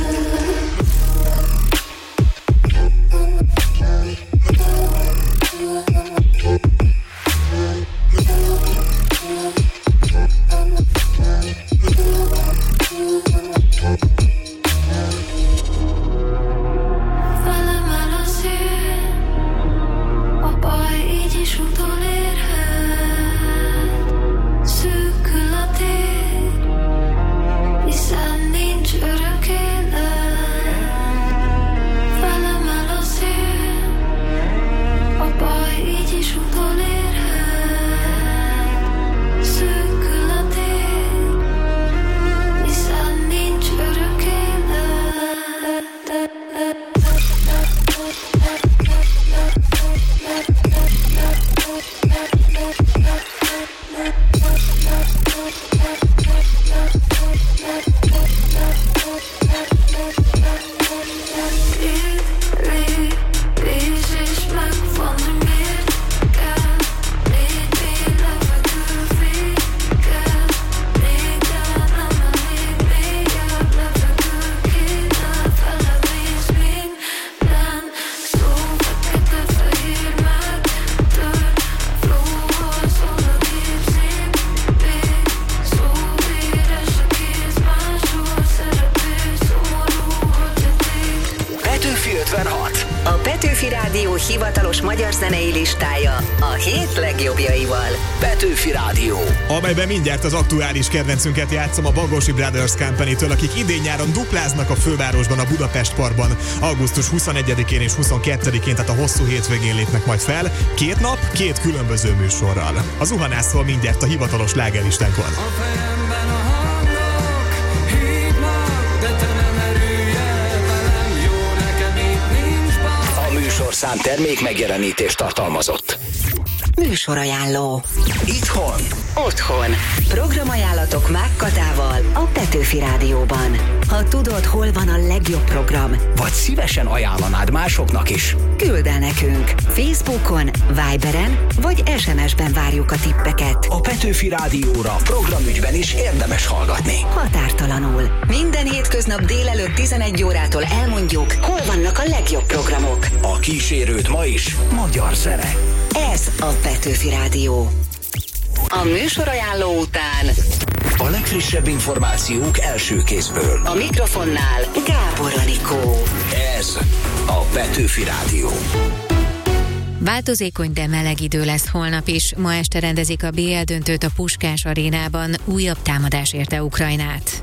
Felemel a szél, a baj így is utolérhet. Szűkül a tér, hiszen nincs örök élet. Felemel a szél, a baj így is utolérhet. Szűkül a tér, hiszen nincs örök élet. Lépés és megvan, hogy miért kell. Légy mély levegő, végez, lég, de nem elég mélyebb levegő kéne. Felemész minden szó, fekete-fehér megtört flóval szól a gép, szép még szóvéres a kéz, máshol szerepel szomorú, hogy a tég. Petőfi ötvenhat. A Petőfi Rádió hivatalos magyar zenei listája a hét legjobbjaival. Petőfi Rádió. Amelyben mindjárt az aktuális kedvencünket játszom, a Bagosi Brothers Company-től, akik idén-nyáron dupláznak a fővárosban, a Budapest Parkban. augusztus huszonegyedikén és huszonkettedikén, tehát a hosszú hétvégén lépnek majd fel. Két nap, két különböző műsorral. A zuhanászról mindjárt a hivatalos slágerlistánkon. A fejemben a hangok hívnak, de te nem erülj el velem, jó nekem itt nincs baj. A műsorszám termék megjelenítést tartalmazott. Műsorajánló. Itthon. Otthon. Programajánlatok Mákkatával a Petőfi Rádióban. Ha tudod, hol van a legjobb program, Vagy szívesen ajánlanád másoknak is. küld el nekünk. Facebookon, Viberen vagy es em es-ben várjuk a tippeket. A Petőfi Rádióra programügyben is érdemes hallgatni. Határtalanul. Minden hétköznap délelőtt tizenegy órától elmondjuk, hol vannak a legjobb programok. A kísérőt ma is magyar zene. Ez a Petőfi Rádió. A műsorajánló után A legfrissebb információk első kézből. a mikrofonnál Gábor Anikó. Ez a Petőfi Rádió. Változékony, de meleg idő lesz holnap is. Ma este rendezik a bé el döntőt a Puskás arénában. Újabb támadás érte Ukrajnát.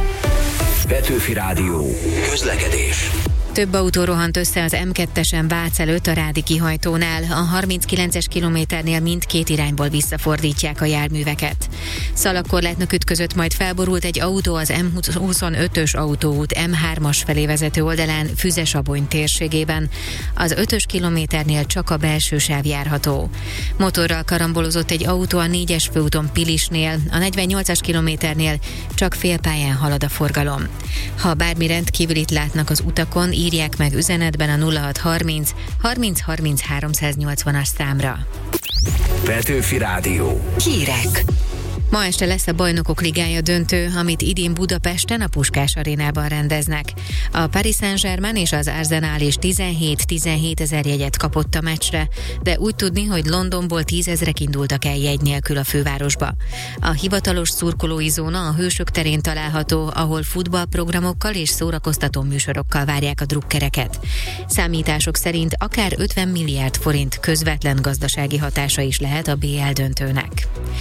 Petőfi Rádió. Közlekedés. Több autó rohant össze az em kettesen Vác előtt a Rádi kihajtónál. A harminckilences kilométernél mindkét irányból visszafordítják a járműveket. Szalagkorlátnak ütközött, majd felborult egy autó az em huszonötös autóút em hármas felé vezető oldalán Füzesabony térségében. Az ötös kilométernél csak a belső sáv járható. Motorral karambolozott egy autó a négyes főúton Pilisnél, a negyvennyolcas kilométernél csak félpályán halad a forgalom. Ha bármi rendkívülit látnak az utakon, írják meg üzenetben a nulla hat harminc harminc harminc háromszáznyolcvanas számra. Petőfi Rádió. Hírek. Ma este lesz a Bajnokok Ligája döntő, amit idén Budapesten a Puskás arénában rendeznek. A Paris Saint-Germain és az Arsenal is tizenhét-tizenhét ezer jegyet kapott a meccsre, de úgy tudni, hogy Londonból tízezrek indultak el jegy nélkül a fővárosba. A hivatalos szurkolói zóna a Hősök terén található, ahol futballprogramokkal és szórakoztató műsorokkal várják a drukkereket. Számítások szerint akár ötven milliárd forint közvetlen gazdasági hatása is lehet a bé el döntőnek.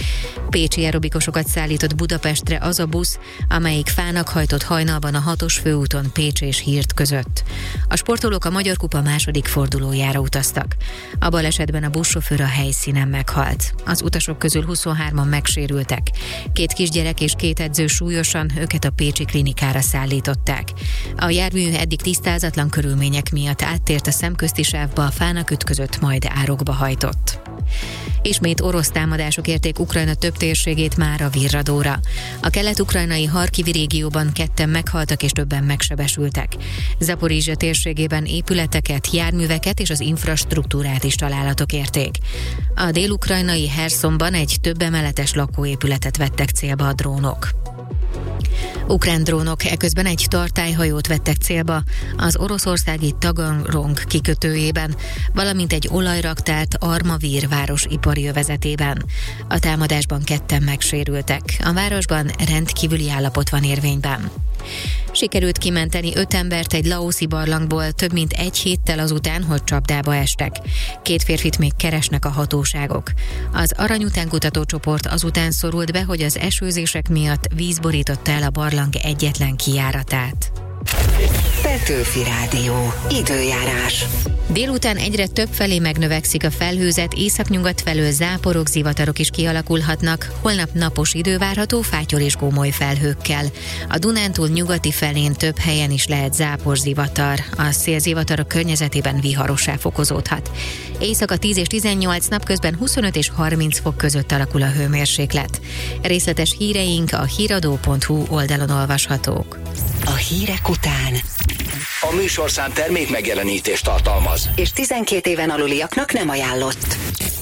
Pécsi aerobikusokat szállított Budapestre az a busz, amelyik fának hajtott hajnalban a hatos főúton Pécs és Hírt között. A sportolók a Magyar Kupa második fordulójára utaztak. A balesetben a buszsofőr a helyszínen meghalt. Az utasok közül huszonhárman megsérültek. Két kisgyerek és két edző súlyosan, őket a pécsi klinikára szállították. A jármű eddig tisztázatlan körülmények miatt áttért a szemközti sávba, a fának ütközött, majd árokba hajtott. Ismét orosz támadások érték Ukrajna több térségét már a virradóra. A kelet-ukrajnai Harkivi régióban ketten meghaltak és többen megsebesültek. Zaporizsja térségében épületeket, járműveket és az infrastruktúrát is találatok érték. A dél-ukrajnai Herszonban egy több emeletes lakóépületet vettek célba a drónok. Ukrán drónok eközben egy tartályhajót vettek célba az oroszországi Taganrog kikötőjében, valamint egy olajraktárt Armavír város ipari övezetében. A támadásban ketten megsérültek. A városban rendkívüli állapot van érvényben. Sikerült kimenteni öt embert egy laoszi barlangból több mint egy héttel azután, hogy csapdába estek. Két férfit még keresnek a hatóságok. Az aranyutánkutató csoport azután szorult be, hogy az esőzések miatt víz borította el a barlang egyetlen kijáratát. Petőfi Rádió. Időjárás. Délután egyre több felé megnövekszik a felhőzet, északnyugat felől záporok, zivatarok is kialakulhatnak, holnap napos idő várható fátyol és gómoly felhőkkel. A Dunántúl nyugati felén több helyen is lehet zápor, zivatar. A szélzivatarok környezetében viharossá fokozódhat. Éjszaka tíz és tizennyolc, napközben huszonöt és harminc fok között alakul a hőmérséklet. Részletes híreink a híradó pont hu oldalon olvashatók. A hírek után A műsorszám termék megjelenítést tartalmaz, és tizenkét éven aluliaknak nem ajánlott.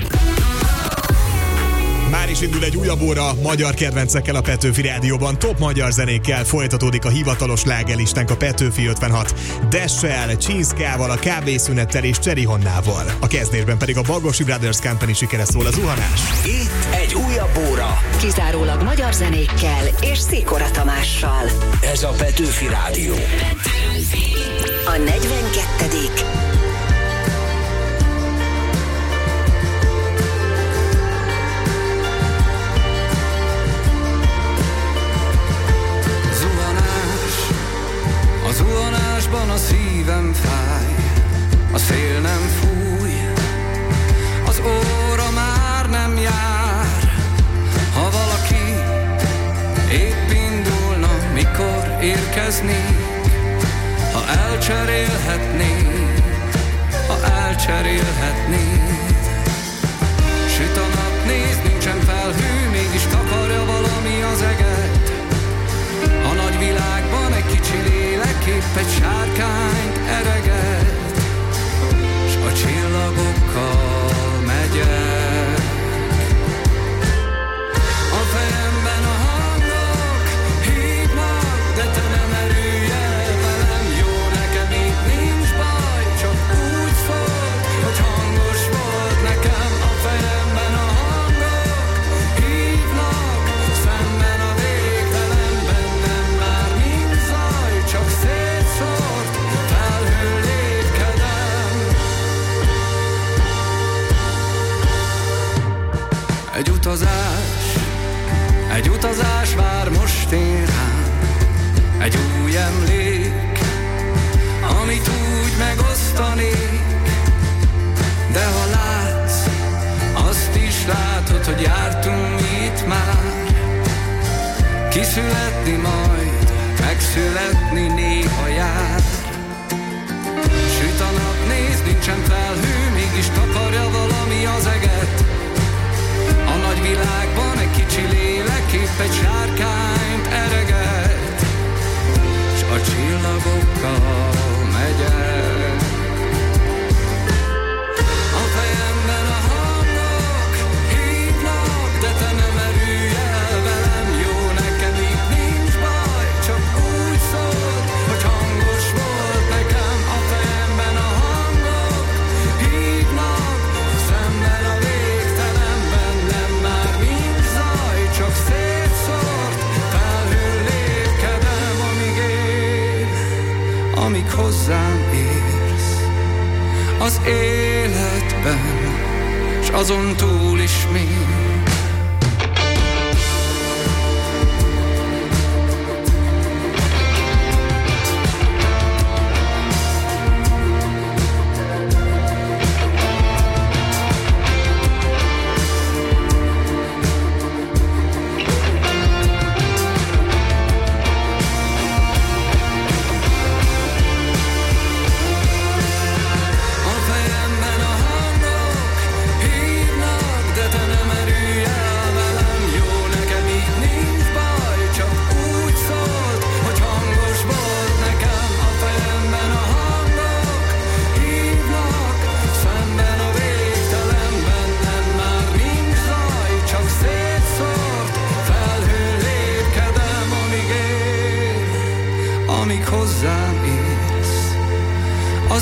Már is indul egy újabb óra magyar kedvencekkel a Petőfi Rádióban. Top magyar zenékkel folytatódik a hivatalos slágerlistánk a Petőfi ötvenhat. Dessel, Csinszkával, a Kávészünettel és Cserihonnával. A kezdésben pedig a Bagosi Brothers Company sikere szól az zuhanás. Itt egy újabb óra. Kizárólag magyar zenékkel és Szikora Tamással. Ez a Petőfi Rádió. A negyvenkettedik A zuhanásban a szívem fáj, a szél nem fúj, az óra már nem jár. Ha valaki épp indulna, mikor érkeznék, ha elcserélhetnék, ha elcserélhetnék. Süt a nap, nézd, nincsen felhő, mégis takarja valami az eget. A nagy világban egy kicsi lélek épp egy sárkányt ereget, s a csillagokkal megyek. A fejemben a hangok hívnak, de te nem erülj el velem. Jó, nekem itt nincs baj, csak úgy szólt, hogy hangos volt nekem. A fejemben a hangok hívnak, szemben a végtelen, bennem már nincs zaj, csak szétszórt felhő lépkedem. Egy utazás, egy utazás vár most én rám, egy új emlék, amit úgy megosztanék. De ha látsz, azt is látod, hogy jártunk mi itt már. Kiszületni majd, megszületni néha jár. Süt a nap, nézd, nincsen felhő, mégis takarja valami az eget. A nagy világban egy kicsi lélek épp egy sárkányt ereget, s a csillagokkal megyek. A fejemben a hangok hívnak, de te nem erülj el velem. Jó, nekem itt nincs baj, csak úgy szólt, hogy hangos volt nekem. A fejemben a hangok hívnak, szemben a végtelen, bennem már nincs zaj, csak szétszórt felhő lépkedem, amíg él, amíg hozzám érsz az életben, s azon túl is még.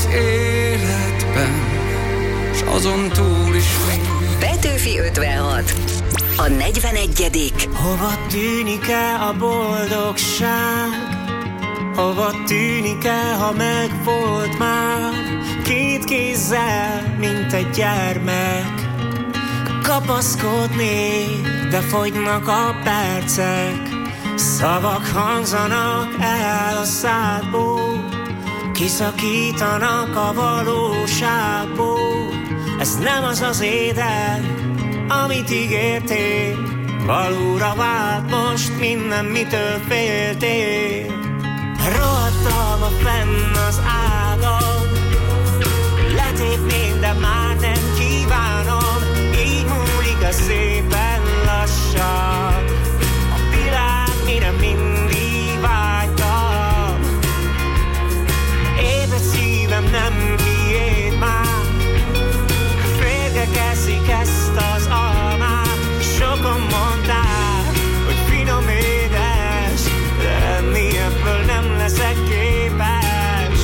életben, s azon túl is még. Petőfi ötvenhat, a negyvenegyedik Hova tűnik el a boldogság? Hova tűnik el, ha megvolt már? Két kézzel, mint egy gyermek, kapaszkodni, de fogynak a percek. Szavak hangzanak el a szádból, kiszakítanak a valóságból. Ez nem az az éden, amit ígértél, valóra vált most minden, mitől féltél. Rohadtam a fenn az ágon, letépném, de már nem kívánom. Így múlik a szépen lassan a világ, mire mindig vágytam. Ébred szívem nem kiéd már, férgekeszik ezt az almát. Sokan mondták, hogy finom édes, de enni ebből nem leszek képes.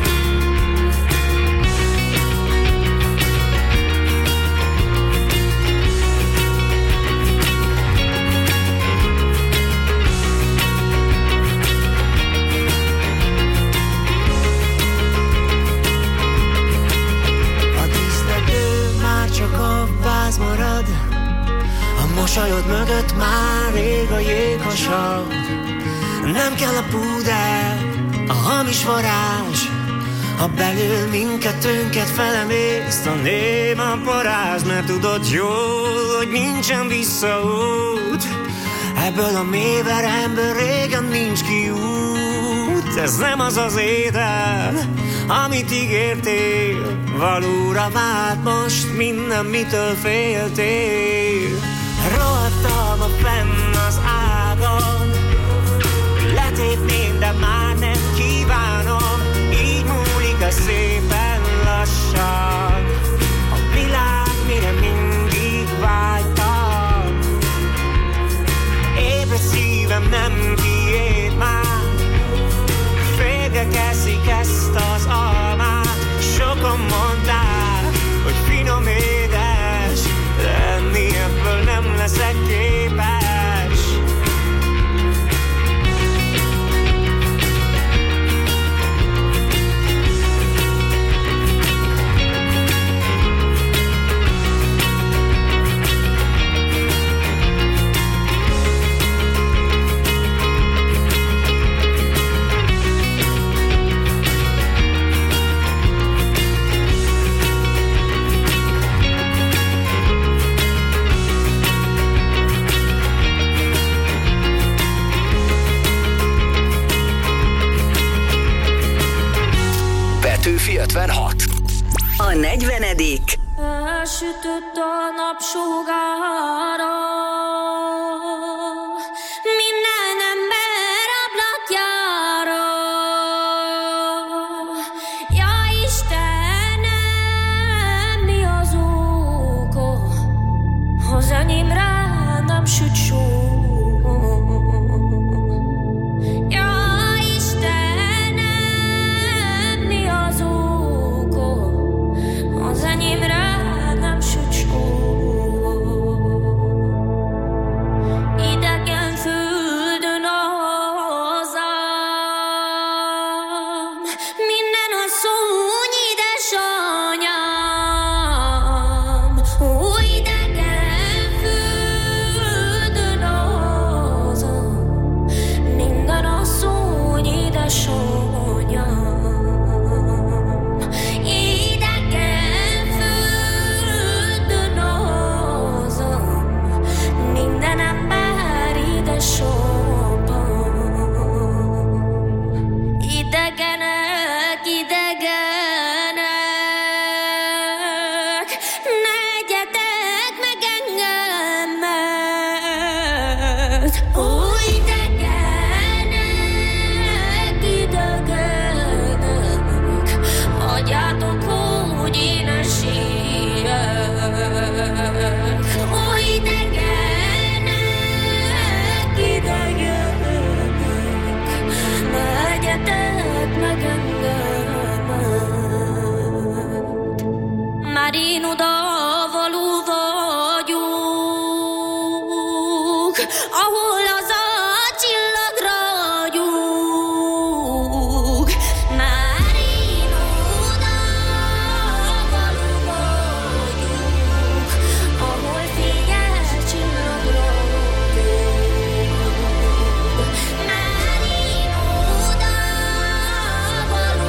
A díszlető már csak a váz marad, a mosolyod mögött már rég a jéghasabb. Nem kell a púder, a hamis varázs, ha belül mindkettőnket felemészt a néma parázs. Mert tudod jól, hogy nincsen visszaút, ebből a mélyveremből régen nincs kiút. Ez nem az az éden, amit ígértél, valóra vált most minden, mitől féltél. Rohadtam a fenn az ágon, letépném, de már nem kívánom. Így múlik a szépen lassan a világ, mire mindig vágytam. Ébred szívem nem kiéd már, férgekeszik ezt az almát. Sokan mondták, hogy finom édes, de enni ebből nem leszek képes. Petőfi ötvenhat, a negyvenedik Elsütött a napsugára minden ember ablakjára. Ja Istenem, mi az oka, az enyémre nem süt só. Legyetek meg engem. ahol az a csillag ragyog. Már én oda való vagyok, ahol figyel csillag ragyog. Már én oda való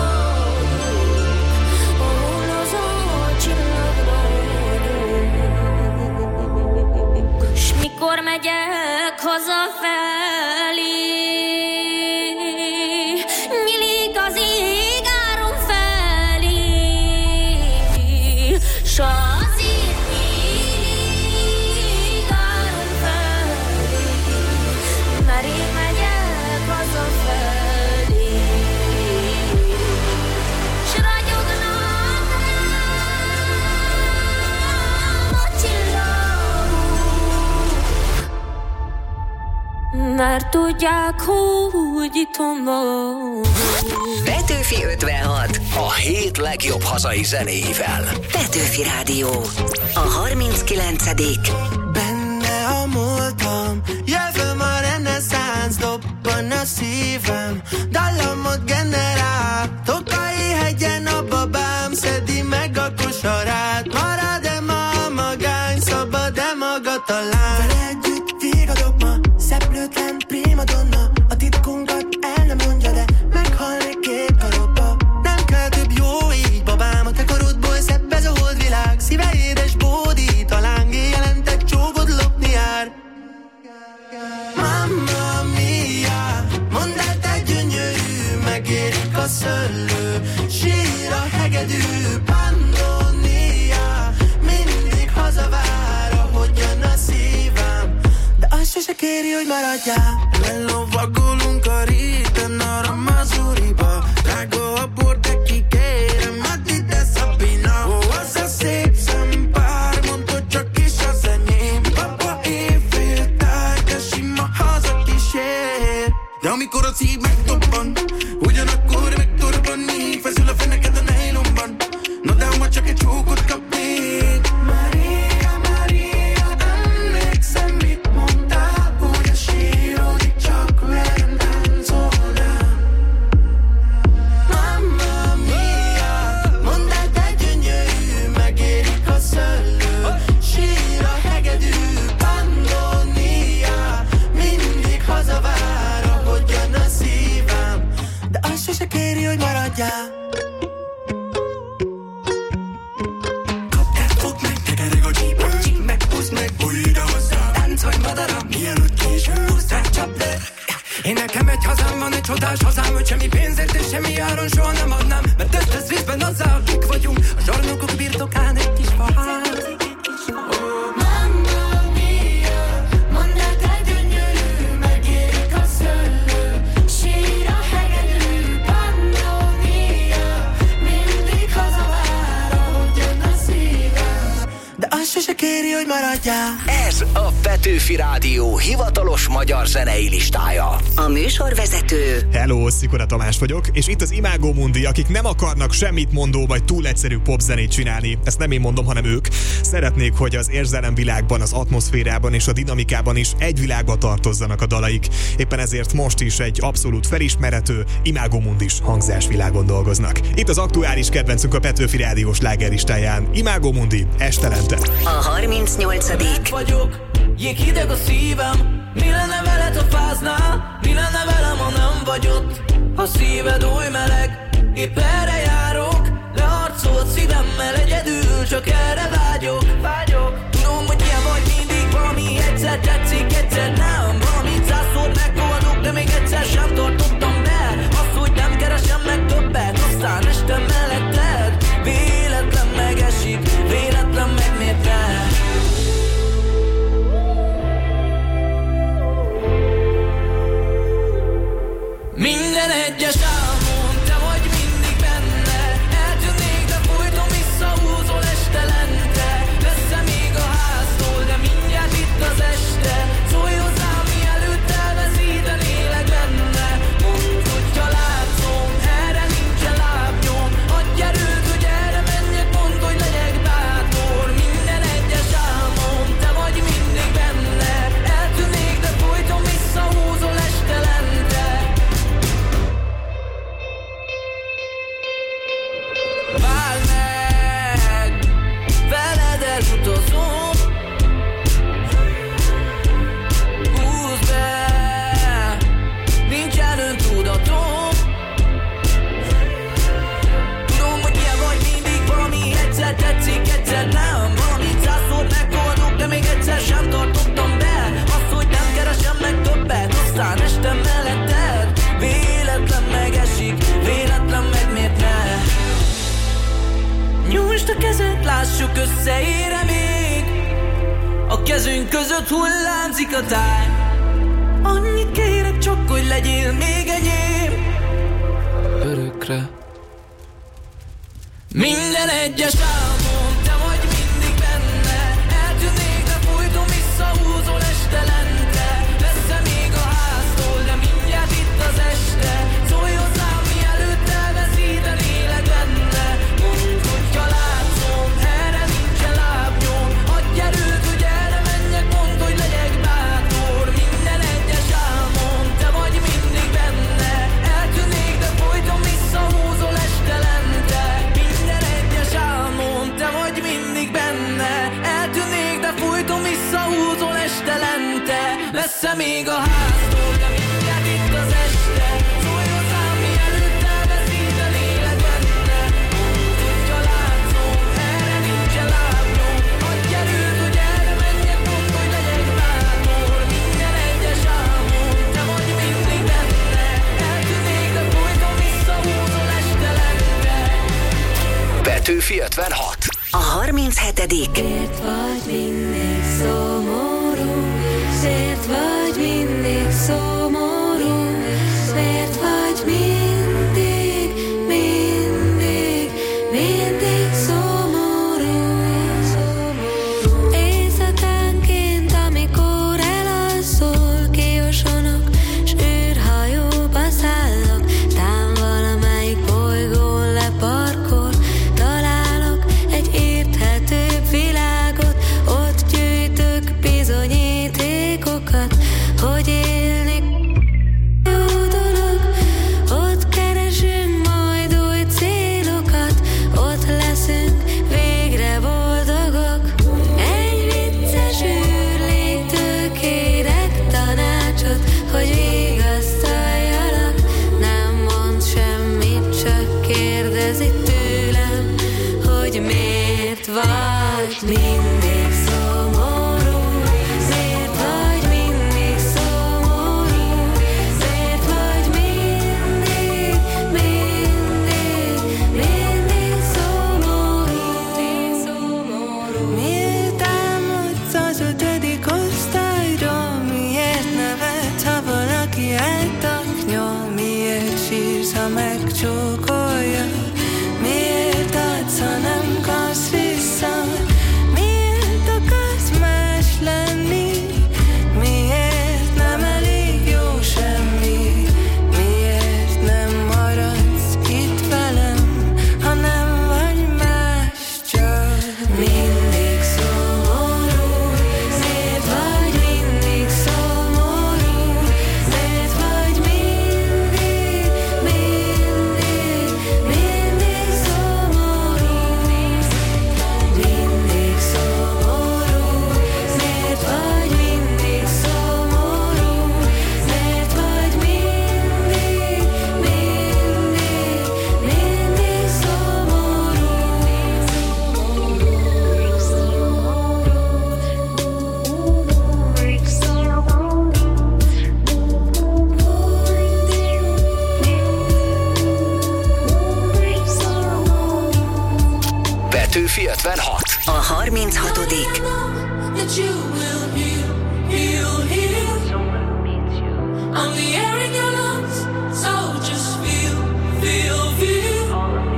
vagyok, ahol az a csillag ragyog. S mikor megyek hazafelé, nyílik az ég áron felé, s azért nyílik áron felé, mert én megyek hazafelé, s ragyognak rám a csillagok, mert tudják, hogy itthon vagyok. Petőfi ötvenhat. A hét legjobb hazai zenéivel. Petőfi Rádió. A harminckilencedik Benne a múltam, jövőm a reneszánsz, dobban a szívem, dallamot generál, Tokai hegyen a babám szedi meg a kosarát, marad-e ma a magány, szabad-e maga talán? Vele együtt vigadok ma, szeplőtlen primadonna, a titkunkat el nem mondja, de meghalnék két karokba. Nem kell több jó így, babám, a te karodból szebb ez a holdvilág, szíve édes bódi, talán jelentek csóvod lopni jár. Mamma mia, mondd el te gyönyörű, megérik a szöllő, sír a hegedű, Pannonia, mindig hazavár, ahogyan a szívem, de azt sose kéri, hogy maradjál. Lelovagolunk a réten, arra Mazuriba, drága a bor, de kikérem, add ide Szabina. Ó, az a szép szempár, mondd, hogy csak is az enyém, papa éjféltáj, de sima haza kísér. De amikor a szív megdobban, ugyanakkor megtorbanni, feszül a feneked a nejlomban, no de ma csak egy csókot kapnék. Maria, Maria, emlékszem, mit mondtál, hogy a síródik csak velem táncolnál. Mamma mia, mondd el te gyönyörű, megérik a szöllő, sír a hegedű, Pannonia, mindig hazavár, ahogyan a szívem, de azt sose kéri, hogy maradjál. Kaptát, fogd meg, tekereg a csípő, csíp meg, húzd meg, bújj ide hozzá, táncolj madaram, mielőtt késő, húzd rá, csapd le. Én nekem egy hazám van, egy csodás hazám, hogy semmi pénzért és semmi áron soha nem adnám, mert ezt ez részben azzá, akik vagyunk, a zsarnokok birtokán egy kis faház. Mamma mia, mondd el te gyönyörű, megérik a szöllő, sír a hegedű, Pannonia, mindig hazavár, ahogyan a szívem, de azt sose kéri, hogy maradjál. Ez a Petőfi Rádió hivatalos magyar zenei listája. A műsorvezető Hello, Szikora Tamás vagyok, és itt az Imágo Mundi, akik nem akarnak semmit mondó vagy túl egyszerű popzenét csinálni. Ezt nem én mondom, hanem ők. Szeretnék, hogy az érzelemvilágban, az atmoszférában és a dinamikában is egy világba tartozzanak a dalaik. Éppen ezért most is egy abszolút felismerhető Imágo Mundis hangzásvilágon dolgoznak. Itt az aktuális kedvencünk a Petőfi Rádió slágerlistáján. Imágo Mundi, estelente. A harmincnyolcadik vagyok, jéghideg a szívem, mi lenne veled, ha fáznál? Mi lenne velem, ha nem vagy ott? Ha szíved oly meleg, épp erre járok, leharcolt szívemmel egyedül, csak erre vágyok, vágyok. Tudom, hogy ilyen vagy mindig, valami egyszer tetszik, egyszer nem, valamit százszor megoldok, de még egyszer sem tartottam be azt, hogy nem keresem meg többet, aztán este melletted véletlen megesik, véletlen megmérted. Minden egyes álmon te vagy mindig benne, eltűnnék, de folyton visszahúzol estelente. Messze még a háztól, de mindjárt itt az este. kezed, lássuk összeére még. A kezünk között hullámzik a táj. Annyit kérek csak, hogy legyél még enyém örökre. Minden egyes álmom, te vagy mindig benne. Eltűnnék, de folyton visszahúzol estelentre. Messze még a háztól, de mindjárt itt az este. Szólj hozzám, mielőtt elveszítenélek benne. Mondd, hogyha látszom, erre nincsen lábnyom. Adj erőt, hogy erre menjek, mondd, hogy legyek bátor. Minden egyes álmom, te vagy mindig benne. Eltűnnék, de folyton visszahúzol estelente. Minden egyes álmom, te vagy mindig benne. Eltűnnék, de folyton visszahúzol estelente. Messze még a háztól, de mindjárt itt az este. Szólj hozzám, mielőtt elveszítenélek benne. Mondd, hogyha látszom, erre nincsen lábnyom. Adj erőt, hogy erre menjek, mondd, hogy legyek bátor. Minden egyes álmom, te vagy mindig benne. Eltűnnék, de folyton visszahúzol estelente. Petőfi ötvenhat. A harminchetedik Miért vagy mindig szomorú? Miért vagy mindig szomorú? Miért vagy mindig, mindig, mindig szomorú? Éjszakánként, amikor elalszol, kiosonok, s űrhajóba szállok. Tán valamelyik bolygón leparkol, találok egy érthetőbb világot. Ott gyűjtök bizonyítékokat, hogy élni jó dolog. Ott keresünk majd új célokat, ott leszünk végre boldogok. Egy vicces űrléktől kérek tanácsot, hogy vigasztaljalak. Nem mond semmit, csak kérdezi tőlem, hogy miért vagy mindig szomorú. Miért vagy mindig szomorú? Miért vagy mindig, mindig, mindig szomorú? Miért álmodsz az ötödik osztályról? Miért nevetsz, ha valaki eltaknyol? Miért sírsz, ha megcsókolja? Miért adsz, ha nem kapsz vissza? Miért akarsz más lenni? Miért nem elég jó semmi? Miért nem maradsz itt velem, ha nem vagy más, csak mindig szomorú? Miért vagy mindig szomorú? Miért vagy mindig, mindig, mindig szomorú? Mindig szomorú. Miért vagy mindig szomorú? Miért vagy mindig, mindig, mindig Petőfi ötvenhat. A harminchatodik That you will heal, heal, heal. I'm the air in your lungs, so just feel, feel, feel.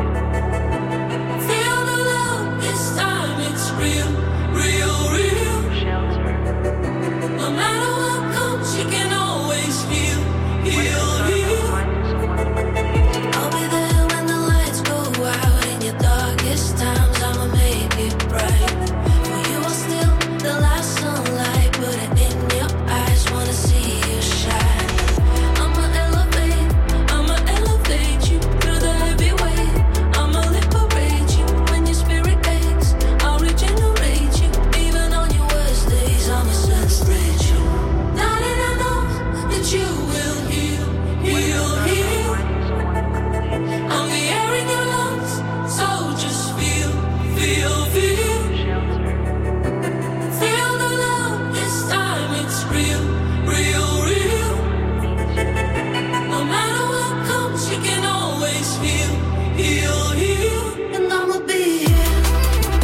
Feel the love, this time it's real, real, real. No matter what comes, you can always heal, heal, heal. I'll be there when the lights go out. In your darkest times, I'ma make it bright. For you are still the last sunlight. Put it in your eyes, wanna see you shine. I'ma elevate, I'ma elevate you through the heavy weight. I'ma liberate you when your spirit aches. I'll regenerate you, even on your worst days. I'ma celebrate you. Darling, I know that you will heal, heal, heal. I'm the air in your lungs, so just feel, feel, feel. Feel the love, this time it's real, real, real. No matter what comes, you can always heal, heal, heal. And I'ma be here.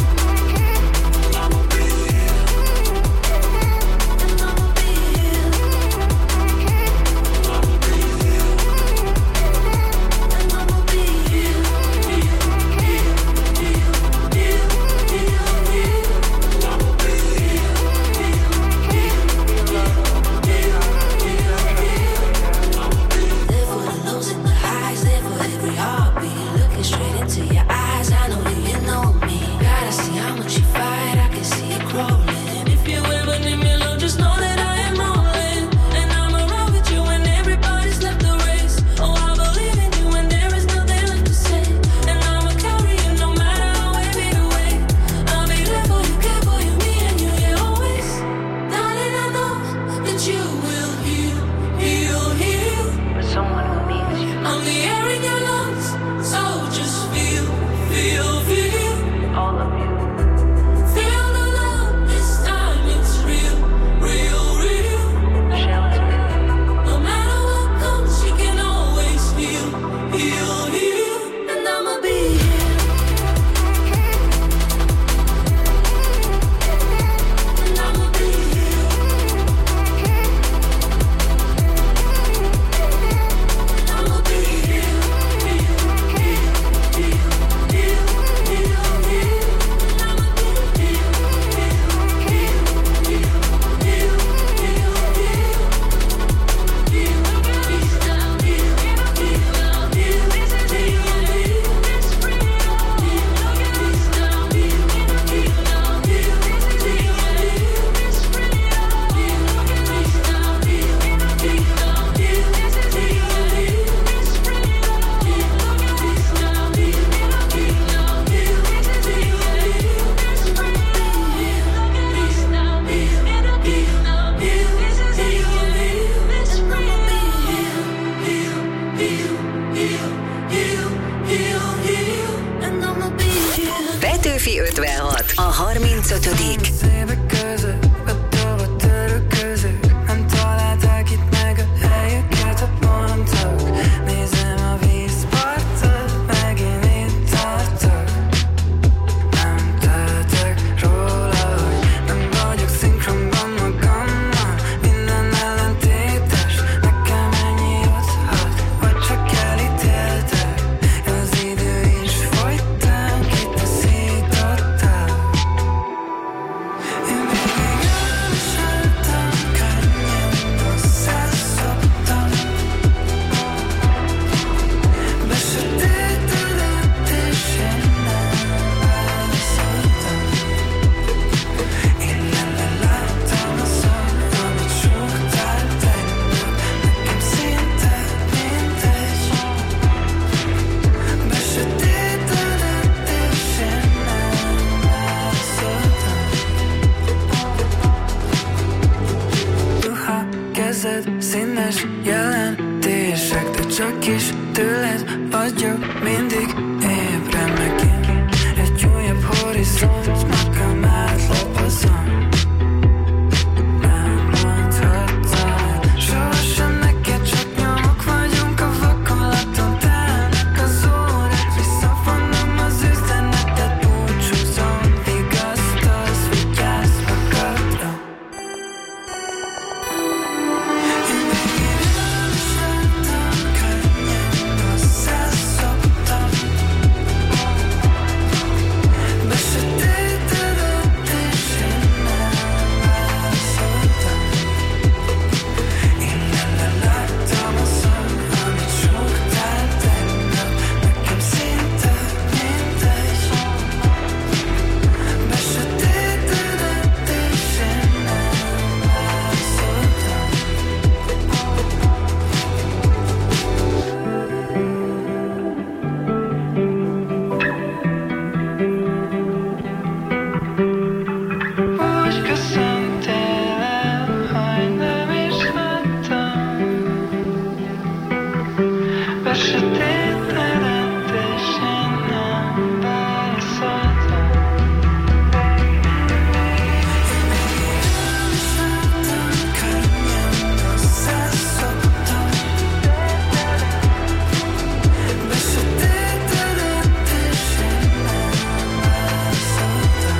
érzed, színes jelentések, de csak is tőled vagyok mindig ébren megint. Egy újabb horizont, magam átlapozom. Nem mondhatod, sohasem neked, csak nyomok vagyunk a vakolaton. Telnek az órák, visszavonom az üzenetet, búcsúzom, vigasztalsz, vigyázz magadra. Én végén nem is láttam, könnyen összeszoktam. Besötétedett és én nem válaszoltam. Innen leláttam a szom, amit súgtál tegnap, nekem szinte mindegy. Besötétedett és én nem válaszoltam. Úgy köszöntél el, hogy nem is láttam. Besötétedett és én nem válaszoltam. Én végén nem is láttam, könnyen összeszoktam. Besötétedett és én nem válaszoltam.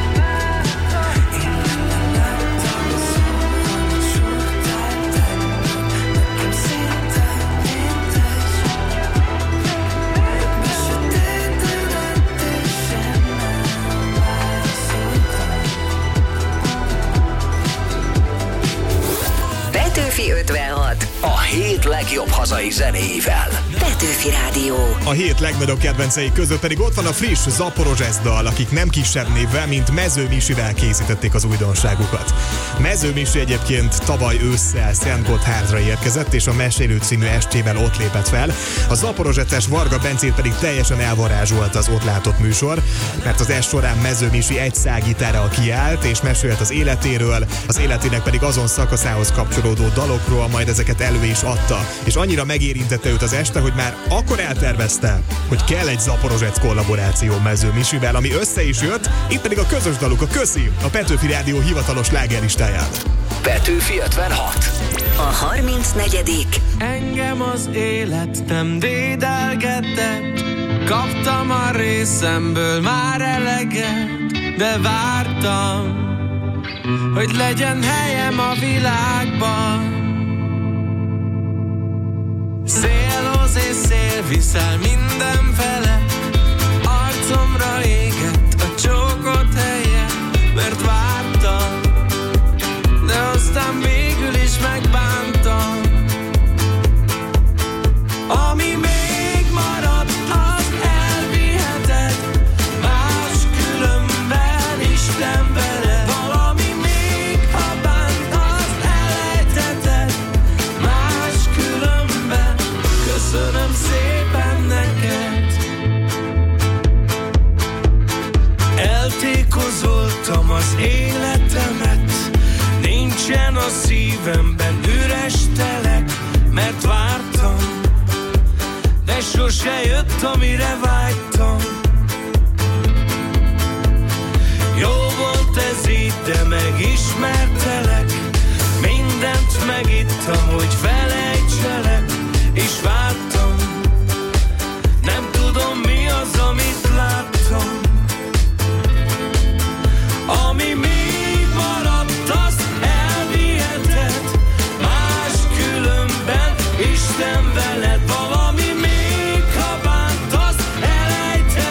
Innen leláttam a szom, amit súgtál tegnap, nekem szinte mindegy. Besötétedett és én nem válaszoltam. Petőfi ötvenhat. A hét legjobb hazai zenéivel. Petőfi Rádió. A hét legnagyobb kedvencei között pedig ott van a friss Zaporozsesz dal, akik nem kisebb névvel, mint Mező Misivel készítették az újdonságukat. Mező Misi egyébként tavaly ősszel Szentgotthardra érkezett, és a Mesélő című estével ott lépett fel. A zaporozseces Varga Bencét pedig teljesen elvarázsolt az ott látott műsor, mert az est során Mező Misi egy szágitárral kiállt, és mesélt az életéről, az életének pedig azon szakaszához kapcsolódó dalokról, majd ezeket elő is adta. És annyira megérintette őt az este, hogy már akkor eltervezte, hogy kell egy Zaporozsec kollaboráció Mező Misivel, ami össze is jött, itt pedig a közös daluk, a Köszi, a Petőfi Rádió hivatalos slágerlistáján. Petőfi ötvenhat. A harmincnegyedik. Engem az élet nem dédelgetett, kaptam a részemből már eleget, de vártam, hogy legyen helyem a világban. Szélhoz és szél viszel mindenfele, arcomra égett a csókot helye, mert vártam, de aztán végül is megbántam. Ami még maradt, az elviheted, máskülönben Isten veled. Valami még, ha bánt, azt elejtheted, máskülönben köszönöm szépen neked. Eltékozoltam az életemet, nincsen a szívemben üres telek, mert vártam, de sose jött, amire vágytam. Jó volt ez így, de megismertelek, mindent megittam, hogy felejtselek, és vártam, nem tudom mi az, amit láttam. Ami még maradt, azt elviheted, máskülönben Isten veled. Valami még, ha bánt, azt elejtheted,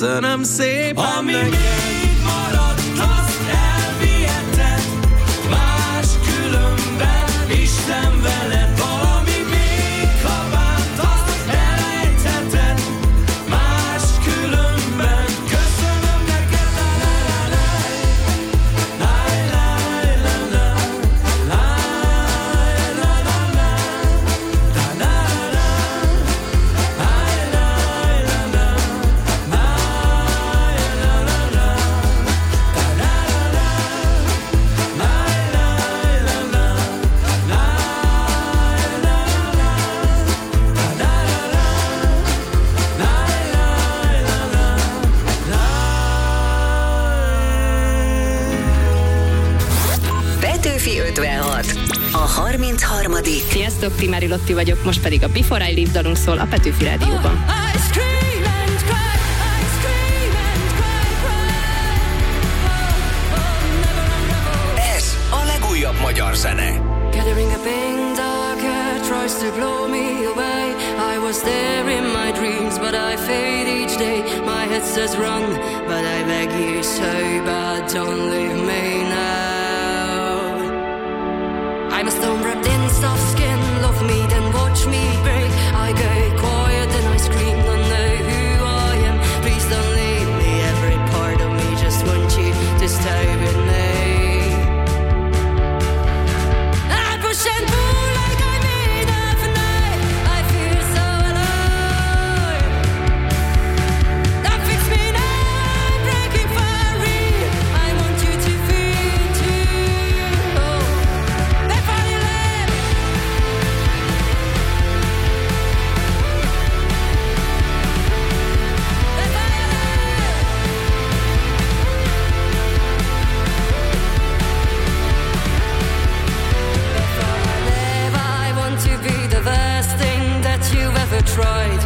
Köszönöm szépen. Ami még maradt, azt elviheted, más különben Isten veled. Valami még, ha bánt, azt elejtheted, más különben. Köszönöm neked, la la la la, la la la la, la la la la, la la la, Petőfi ötvenhat, a harmincharmadik Sziasztok, Timári Lotti vagyok, most pedig a Before I Leave dalunk szól a Petőfi Rádióban. Ez a legújabb magyar zene. Gathering a pain darker tries to blow me away. I was there in my dreams, but I fade each day. My head says run, but I beg you so bad, don't leave me now. I'm a stone wrapped in soft skin. Love me, then watch me break. I go quiet, then I scream. Don't know who I am. Please don't leave me. Every part of me just wants you to stay with me. I push and pull like I made of night. I feel so alive. That fix me now. I'm breaking for real. I want you to feel too. Oh. Tried.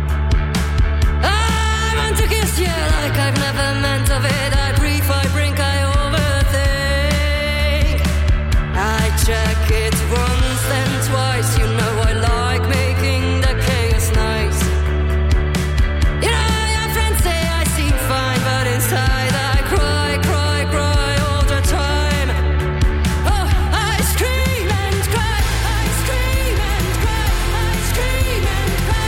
I want to kiss you like I've never meant of it. I brief, I brink, I overthink. I check it once, then twice. You know I like making the chaos nice. You know your friends say I seem fine, but inside I cry, cry, cry all the time. Oh, I scream and cry, I scream and cry, I scream and cry.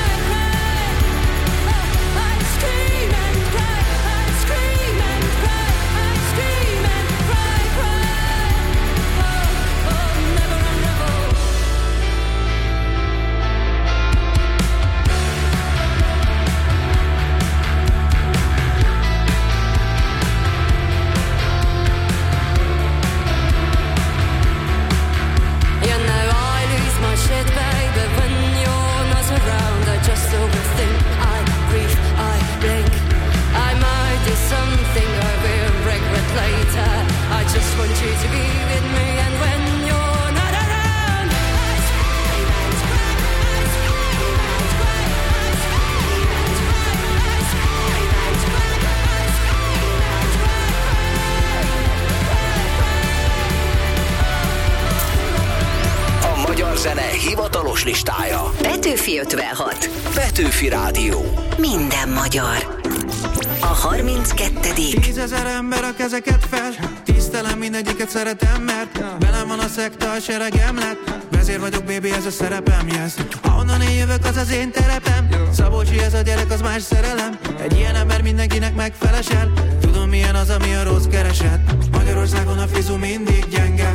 Zene hivatalos listája. Petőfi ötvenhat. Petőfi Rádió. Minden magyar. A harminckettedik Tízezer ember a kezeket fel. Tisztelem mindegyiket, szeretem, mert velem van a szekta, a seregem lett. Vezér vagyok, baby, ez a szerepem, yes. Ahonnan én jövök, az az én terepem. Szabolcsi, ez a gyerek, az más szerelem. Egy ilyen ember mindenkinek megfelesel. Tudom, milyen az, ami a rossz kereset. Magyarországon a fizu mindig gyenge.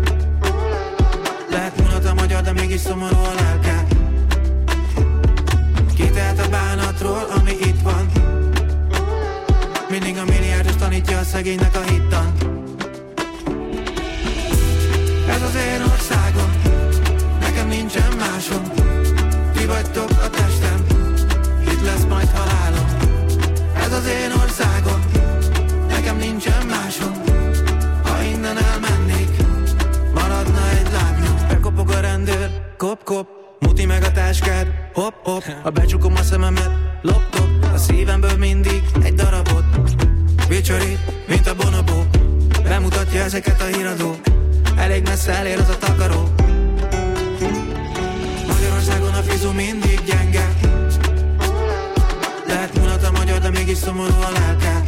Lehet mulat a magyar, de mégis szomorú a lelke. Kitelt a bánatról, ami itt van. Mindig a milliárdos tanítja a szegénynek a hittan. Ez az én országom, nekem nincsen másom. Ti vagytok a testem, itt lesz majd halálom. Ez az én országom, nekem nincsen másom. Ha innen elmennék, maradna egy lábnyom. Bekopog a rendőr, kop, kop. Muti meg a táskád, hop, hop. Ha becsukom a szememet, lop, lop. A szívemből mindig egy darabot vicsorít, mint a bonobó. Bemutatja ezeket a híradó. Elég messze elér az a takaró. Magyarországon a fizu mindig gyenge. Lehet mulat a magyar, de mégis szomorú a lelke.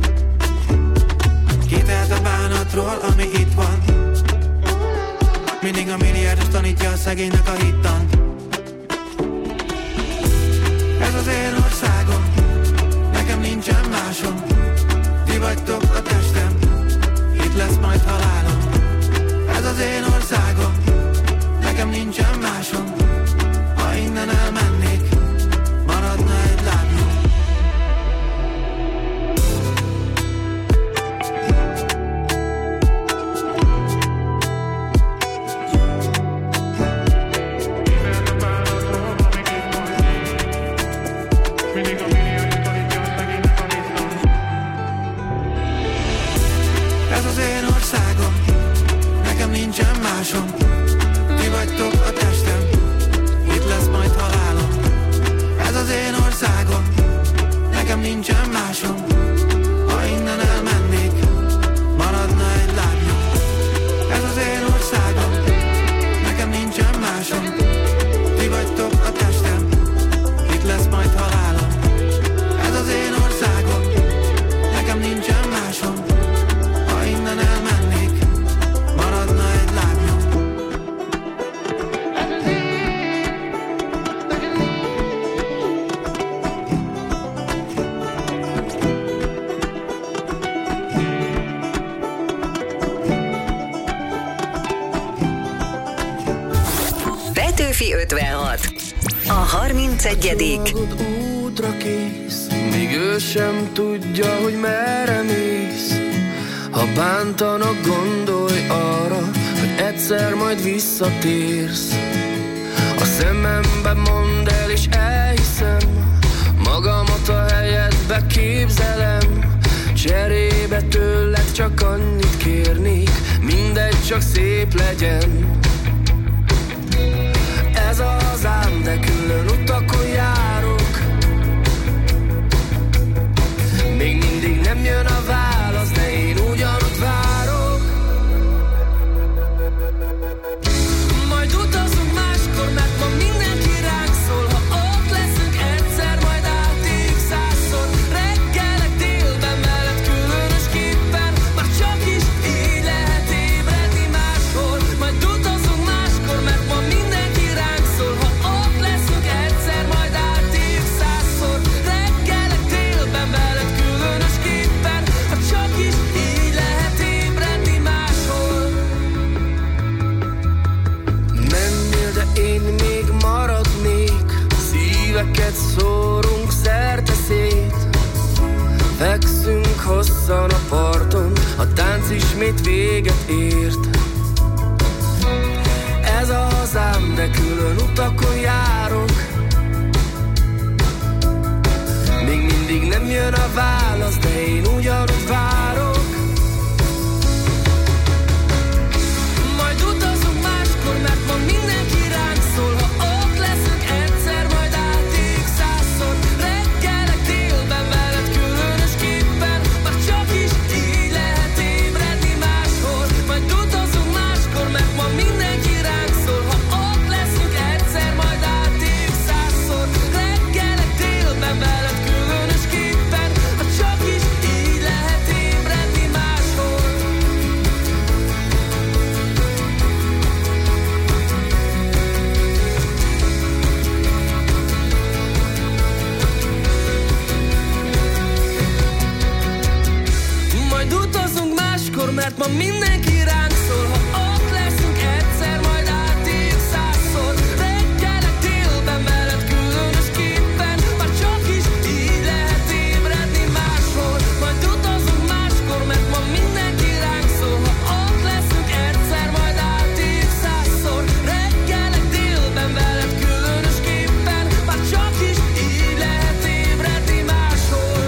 Kitelt a bánatról, ami itt van. Mindig a milliárdos tanítja a szegénynek a hittant. Ez az én országom, nekem nincsen másom. Ti vagytok a testem, itt lesz majd halálom. Ez az én országom, nekem nincsen másom. Ha innen elmennék, maradna egy lábnyom. Ez az én országom, nekem nincsen másom. Ti vagytok a testem, itt lesz majd halálom. Ez az én országom, nekem nincsen másom. Ha innen elmennék, maradna egy lábnyom. Ez az én országom, nekem nincsen másom. Ti vagytok a testem, itt lesz majd halálom. Ez az én országom, nekem nincsen másom. Ha innen elmennék, maradna egy lábnyom. Petőfi ötvenhat. A harmincegyedik Útra kész, még ő sem tudja, hogy merre mész. Ha bántanak, gondolj arra, hogy egyszer majd visszatérsz. A szemembe mondd el, és elhiszem, magamat a helyedbe képzelem. Cserébe tőled csak annyit kérnék, mindegy, csak szép legyen. Ez a hazám, de külön utakon járok. Még mindig nem jön a válasz, de én ugyanott várok. Majd utazunk máskor, mert ma mindenki ránk szól. Ha ott leszünk egyszer, majd átéljük százszor. Reggelek délben mellett különösképpen, már csak is így lehet ébredni máshol. Majd utazunk máskor, mert ma mindenki ránk szól. Ha ott leszünk egyszer, majd átéljük százszor. Reggelek délben mellett különösképpen, már csak is így lehet ébredni máshol. Mennél, de én még maradnék, szíveket szórunk szerte szét. Fekszünk hosszan a parton, a tánc ismét véget ért. Ez a hazám, de külön utakon járok. Még mindig nem jön a válasz, de én ugyanott várok. Majd utazunk máskor, mert ma mindenki ránk szól. Ha ott leszünk egyszer, majd átéljük százszor. Reggelek délben mellett különösképpen, már csak is így lehet ébredni máshol. Majd utazunk máskor, mert ma mindenki ránk szól. Ha ott leszünk egyszer, majd átéljük százszor. Reggelek délben mellett különösképpen, már csak is így lehet ébredni máshol. Majd utazunk máskor, mert ma mindenki ránk szól. Ha ott leszünk egyszer, majd átéljük százszor. Reggelek délben mellett különösképpen, már csak is így lehet ébredni máshol. Majd utazunk máskor, mert ma mindenki ránk szól. Ha ott leszünk egyszer, majd átéljük százszor. Reggelek délben mellett különösképpen, már csak is így lehet ébredni máshol.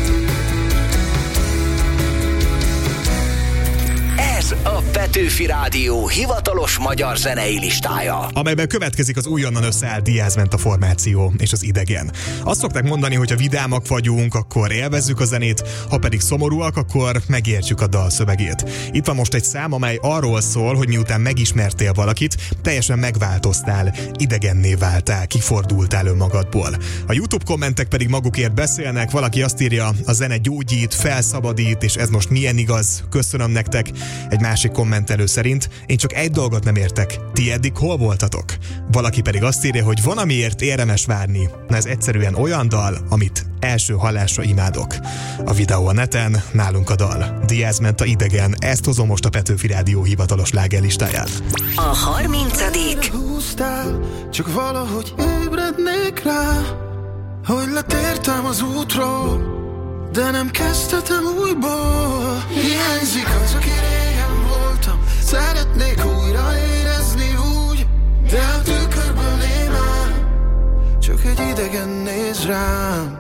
Ez a Petőfi Rádió Rádió hivatalos magyar zenei listája, amelyben következik az újonnan összeállt Diazment a formáció és az Idegen. Azt szokták mondani, hogy ha vidámak vagyunk, akkor élvezzük a zenét, ha pedig szomorúak, akkor megértjük a dal szövegét. Itt van most egy szám, amely arról szól, hogy miután megismertél valakit, teljesen megváltoztál, idegenné váltál, kifordultál önmagadból. A YouTube kommentek pedig magukért beszélnek, valaki azt írja, a zene gyógyít, felszabadít, és ez most milyen igaz, köszönöm nektek. Egy másik kommentelő szerint, én csak egy dolgot nem értek, ti eddig hol voltatok? Valaki pedig azt írja, hogy van, amiért érdemes várni. Na ez egyszerűen olyan dal, amit első hallásra imádok. A videó a neten, nálunk a dal. Diazment a Idegen, ezt hozom most a Petőfi Rádió hivatalos slágerlistáját. A harmincadik Húztál, csak valahogy ébrednék rá, hogy letértem az útról, de nem kezdhetem újból. Hiányzik az, aki régen voltam, szeretnék újra érezni úgy, de a tükörből némán csak egy idegen néz rám.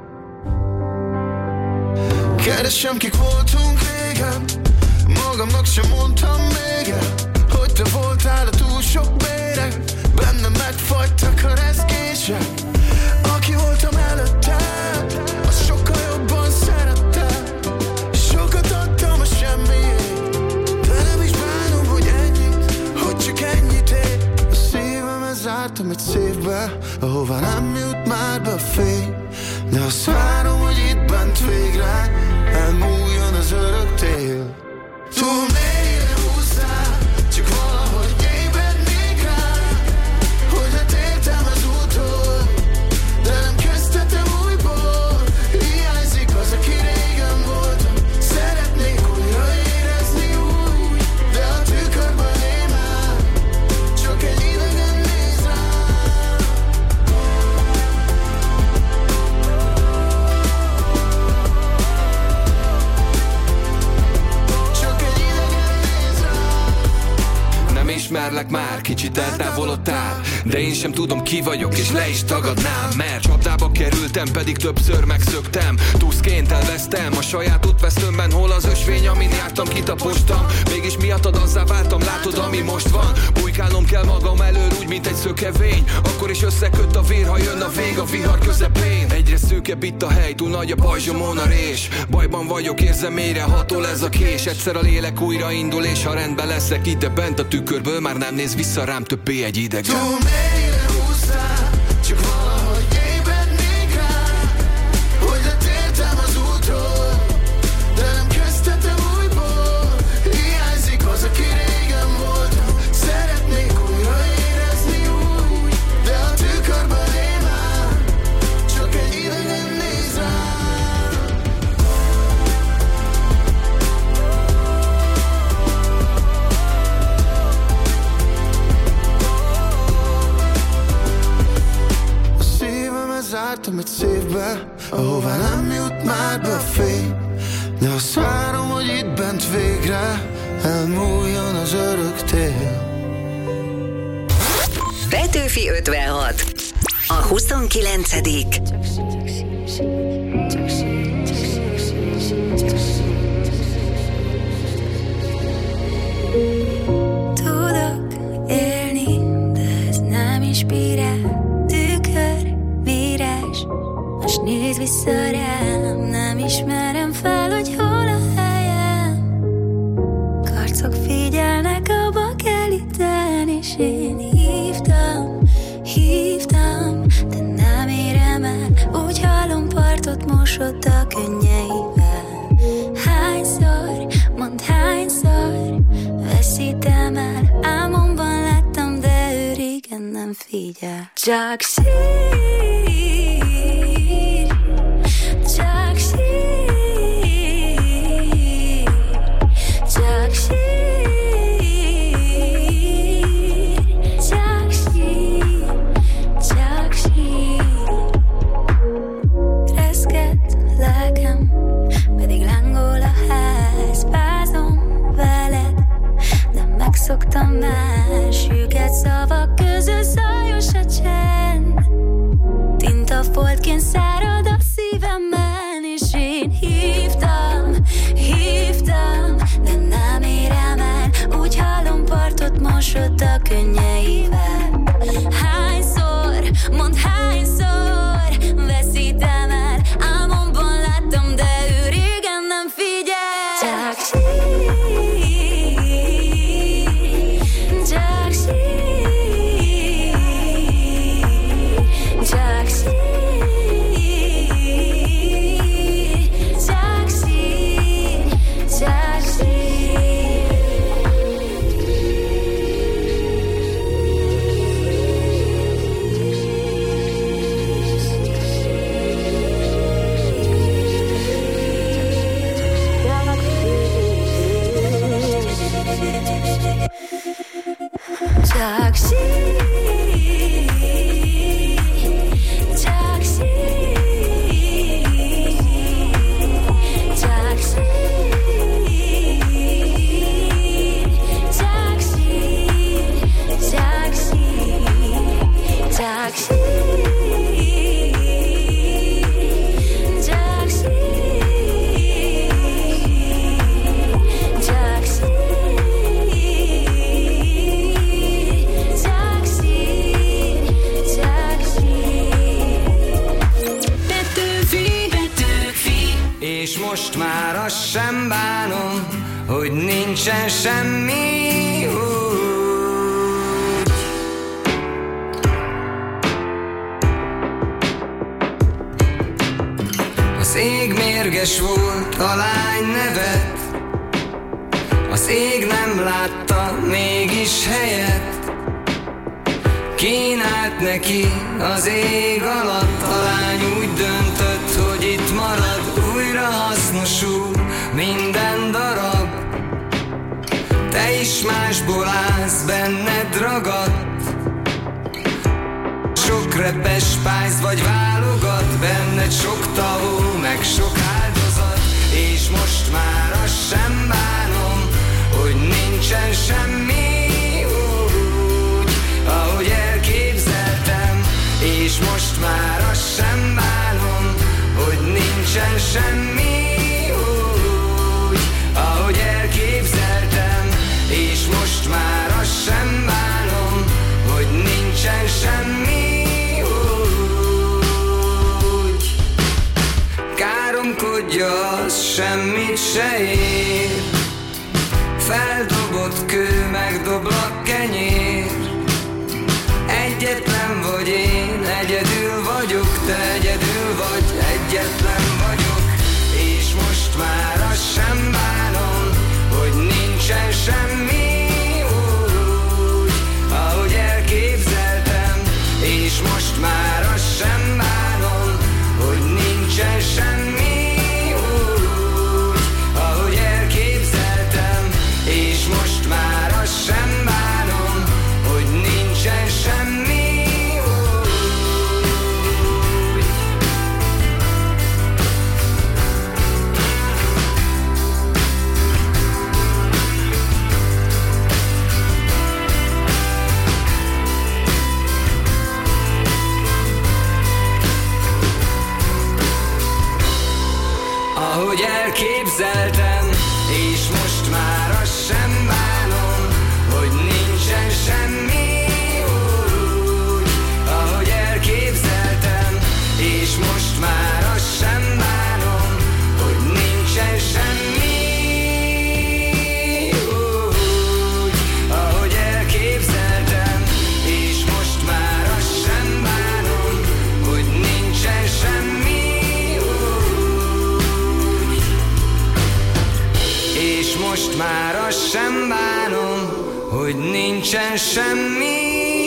Keresem, kik voltunk régen, magamnak sem mondtam még el, hogy te voltál a túl sok béreg, bennem megfagytak a rezgések. Aki voltam előttem, az sokkal jobban szerettem, sokat adtam a semmiért, de nem is bánom, hogy ennyit, hogy csak ennyit ér. A szívemet zártam egy szívbe, ahová nem jut már be a fény, de azt várom, hogy itt bent végre elmúljon az örök tél. Túl mélyre húzzál, csak valahogy ébrednék rá, hogy letértem az útról, de nem kezdhetem újból. Hiányzik az, aki régen voltam, szeretnék újra érezni úgy, de a tükörben én már csak egy idegen néz rám. Csak egy idegen néz rám. Nem ismerlek már, kicsit eltávolodtál, de én sem tudom ki vagyok, és le is tagadnám, mert csapdába kerültem, pedig többször megszöktem. Tuszként elvesztem a saját útvesztőmben, hol az ösvény, amin jártam, kitapostam. Mégis miattad azzá váltam, látod, ami most van. Bujkálnom kell magam elől úgy, mint egy szökevény, akkor is összeköt a vér, ha jön a vég a vihar közepén. Egyre szűkebb itt a hely, túl nagy a pajzsomon a rés. Bajban vagyok, érzem mélyre hatol ez a kés. Egyszer a lélek újraindul, és ha rendben leszek ide bent a tükörből, már nem néz vissza rám többé egy idegen. Túl mélyre húzzál, csak valahogy ébrednék rá, hogy letértem az útról, de nem kezdhetem újból. Hiányzik az, aki régen voltam, szeretnék újra érezni úgy, de a tükörben én már csak egy idegen néz rám. A szívemet zártam egy szívbe, ahová nem jut már be a fény, de azt várom, hogy itt bent végre elmúljon az örök tél. Petőfi ötvenhat. A huszonkilencedik Tudok élni, de ez nem inspirál. Tükör, vírás, most nézd vissza rám. Nem ismerem fel, hogy hol a helyem. Karcok figyelnek a bakeliten, és én hívtam, hívtam, de nem érem el. Úgy hallom, partot mosott a könnyeivel. Hányszor, mondd hányszor veszítem el. Álmomban láttam, de ő régen nem figyel. Csak sír, csak sír, csak sír, csak sír, csak sír. Reszket lelkem, pedig lángol a ház. Fázom veled, de megszoktam már. Süket szavak közül zajos a csend. hogy nincsen semmi úgy. Az ég mérges volt, a lány nevet, az ég nem látta mégis helyet. Kínált neki az ég alatt, a lány úgy döntött, hogy itt marad. Újra hasznosul minden darab, te is másból állsz, benned ragadt. Sok repes pályz vagy válogat, benned sok tavó, meg sok áldozat. És most már azt sem bánom, hogy nincsen semmi úgy, ahogy elképzeltem. És most már azt sem bánom, hogy nincsen semmi úgy, ahogy elképzeltem. És most már azt sem bánom, hogy nincsen semmi úgy. Káromkodja, az semmit se ér, feldobott kő, megdoblak kenyér. Egyetlen vagy én, egyedül vagyok, te egyedül vagy, egyetlen vagyok. És most már azt sem bánom, hogy nincsen semmi úgy, ahogy elképzeltem. És most már azt sem bánom, hogy nincsen semmi úgy, ahogy elképzeltem. És most már azt sem bánom, hogy nincsen semmi. Ahogy elképzeltem, és most már azt sem bánom, hogy nincsen semmi úgy, ahogy elképzeltem. És most már azt sem bánom, hogy nincsen semmi úgy, ahogy elképzeltem. És most már azt sem bánom, hogy nincsen semmi. És most már azt sem bánom, hogy nincsen semmi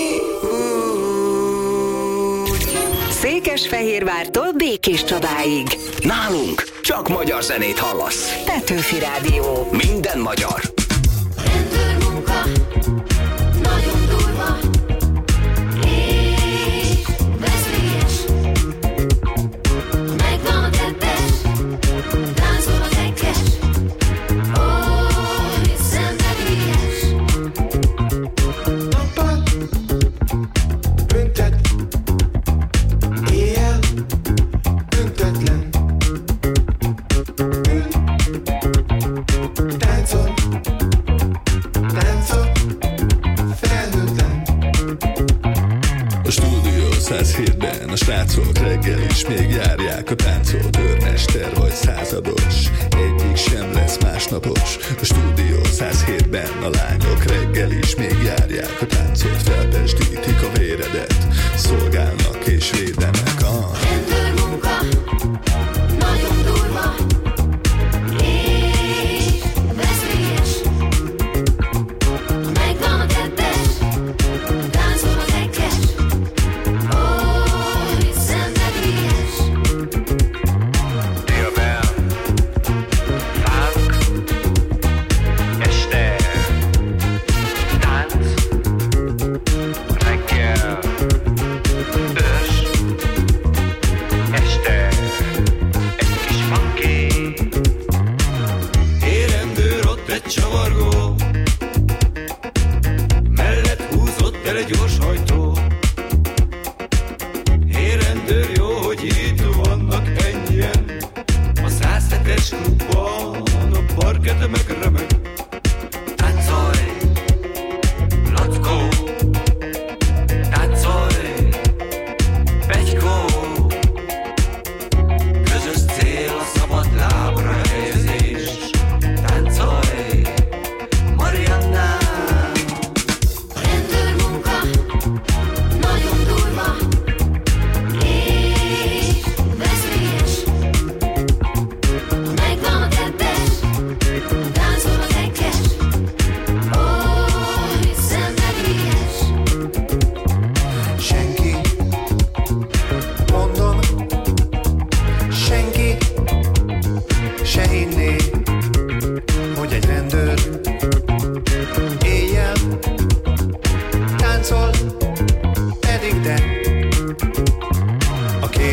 úgy. Székesfehérvártól Békés Csabáig. Nálunk csak magyar zenét hallasz. Petőfi Rádió. Minden magyar. Rendőrmunka, nagyon durva, és veszélyes. Megvan a tettes, táncol a tekkes. Büntet, éjjel, büntetlen. Táncol, táncol, felhőtlen. A stúdió száz hétben a srácok reggel is még járják a táncot. Őrmester vagy százados, egyik sem lesz másnapos. A stúdió száz hétben a lányok reggel is még járják a táncot. Feltestítik a véredet, szolgálnak és védenek a rendőrmunka, nagyon durva, és veszélyes. Megvan a tettes, táncol a tekkes. Ó, és szenvedélyes. Délben, fánk, este, tánc, reggel, ős,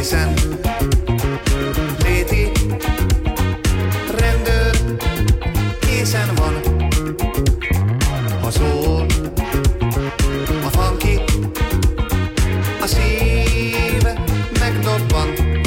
készen. Léti rendőr készen van. Ha szól a funky, a szív megdobban.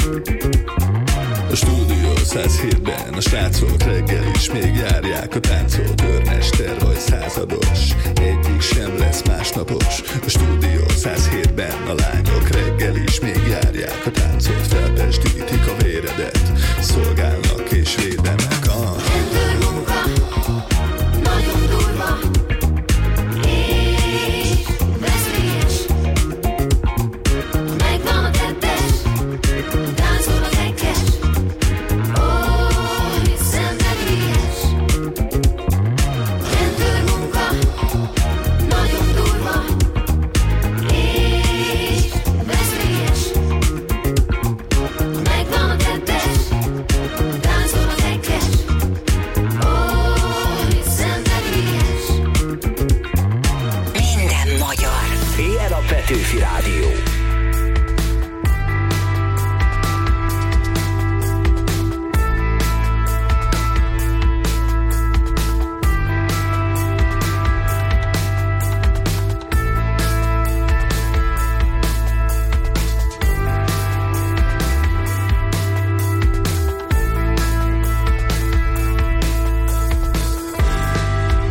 A stúdió száz hétben a srácok reggel is még járják a táncot. Őrmester vagy százados, egyik sem lesz másnapos. A stúdió száz hétben a lányok reggel is még járják a táncot. Felpestítik a véredet, szolgálnak és védenek. Ah. Rendőrmunka, nagyon durva és veszélyes. Megvan a tettes, táncol az ekkes. Oly szenvedélyes. Rendőrmunka, nagyon durva és veszélyes. Megvan a tettes, táncol az ekkes. Oly szenvedélyes. Minden magyar. Ilyen a Petőfi Rádió.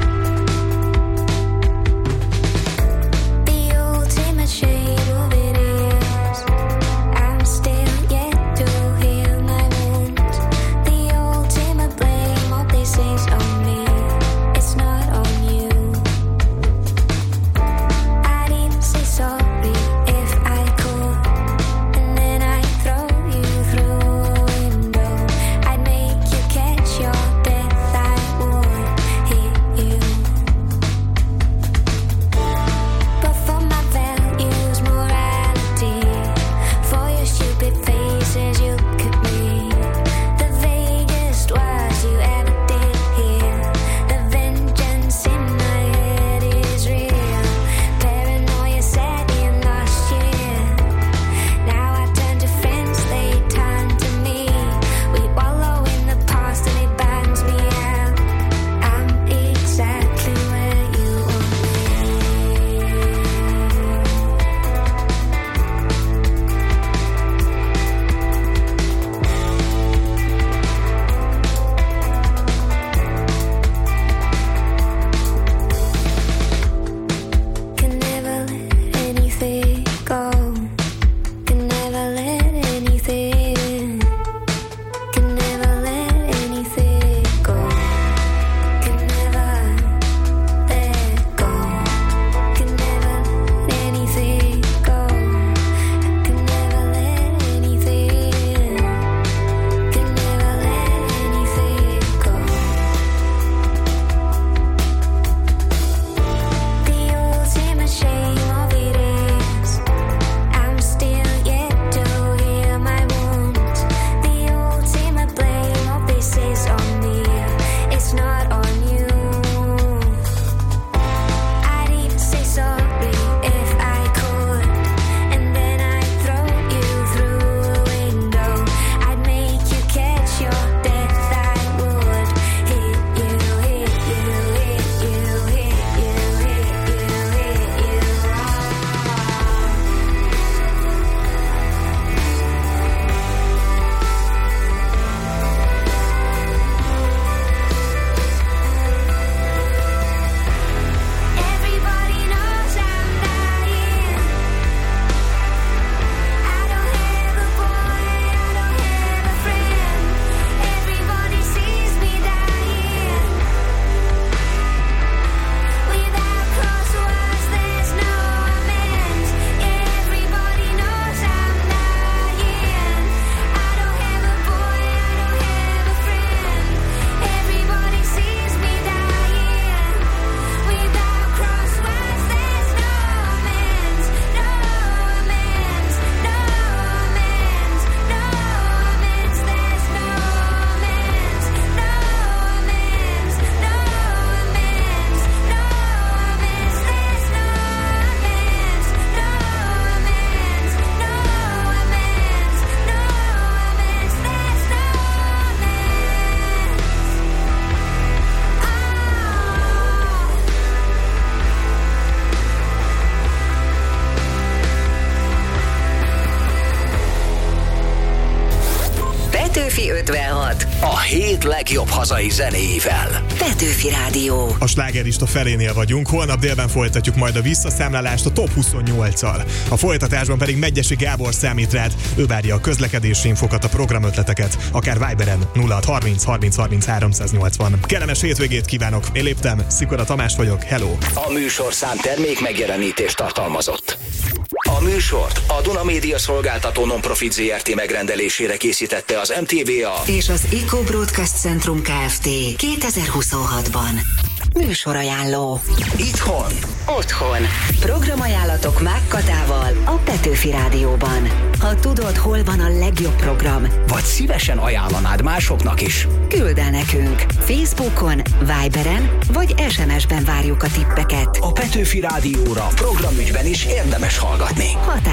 The ultimate shade of it Petőfi ötvenhat. A hét legjobb hazai zenéivel. Petőfi Rádió. A slágerista felénél vagyunk, holnap délben folytatjuk majd a visszaszámlálást a top huszonnyolccal. A folytatásban pedig Megyesi Gábor számít rád, ő várja a közlekedési infokat, a programötleteket, akár Viberen nulla hat harminc harminc harminc háromszáznyolcvan. Kellemes hétvégét kívánok, én léptem, Szikora Tamás vagyok, hello! A műsorszám termék megjelenítést tartalmazott. A műsort a Duna Média Szolgáltató Nonprofit zé er té megrendelésére készítette az em té vé á és az Eco Broadcast Centrum Kft. kétezer-huszonhatban. Műsorajánló. Itthon. Otthon. Programajánlatok Mák Katával a Petőfi Rádióban. Ha tudod, hol van a legjobb program, vagy szívesen ajánlanád másoknak is, küld el nekünk. Facebookon, Viberen vagy es em es-ben várjuk a tippeket. A Petőfi Rádióra programügyben is érdemes hallgatni. Határ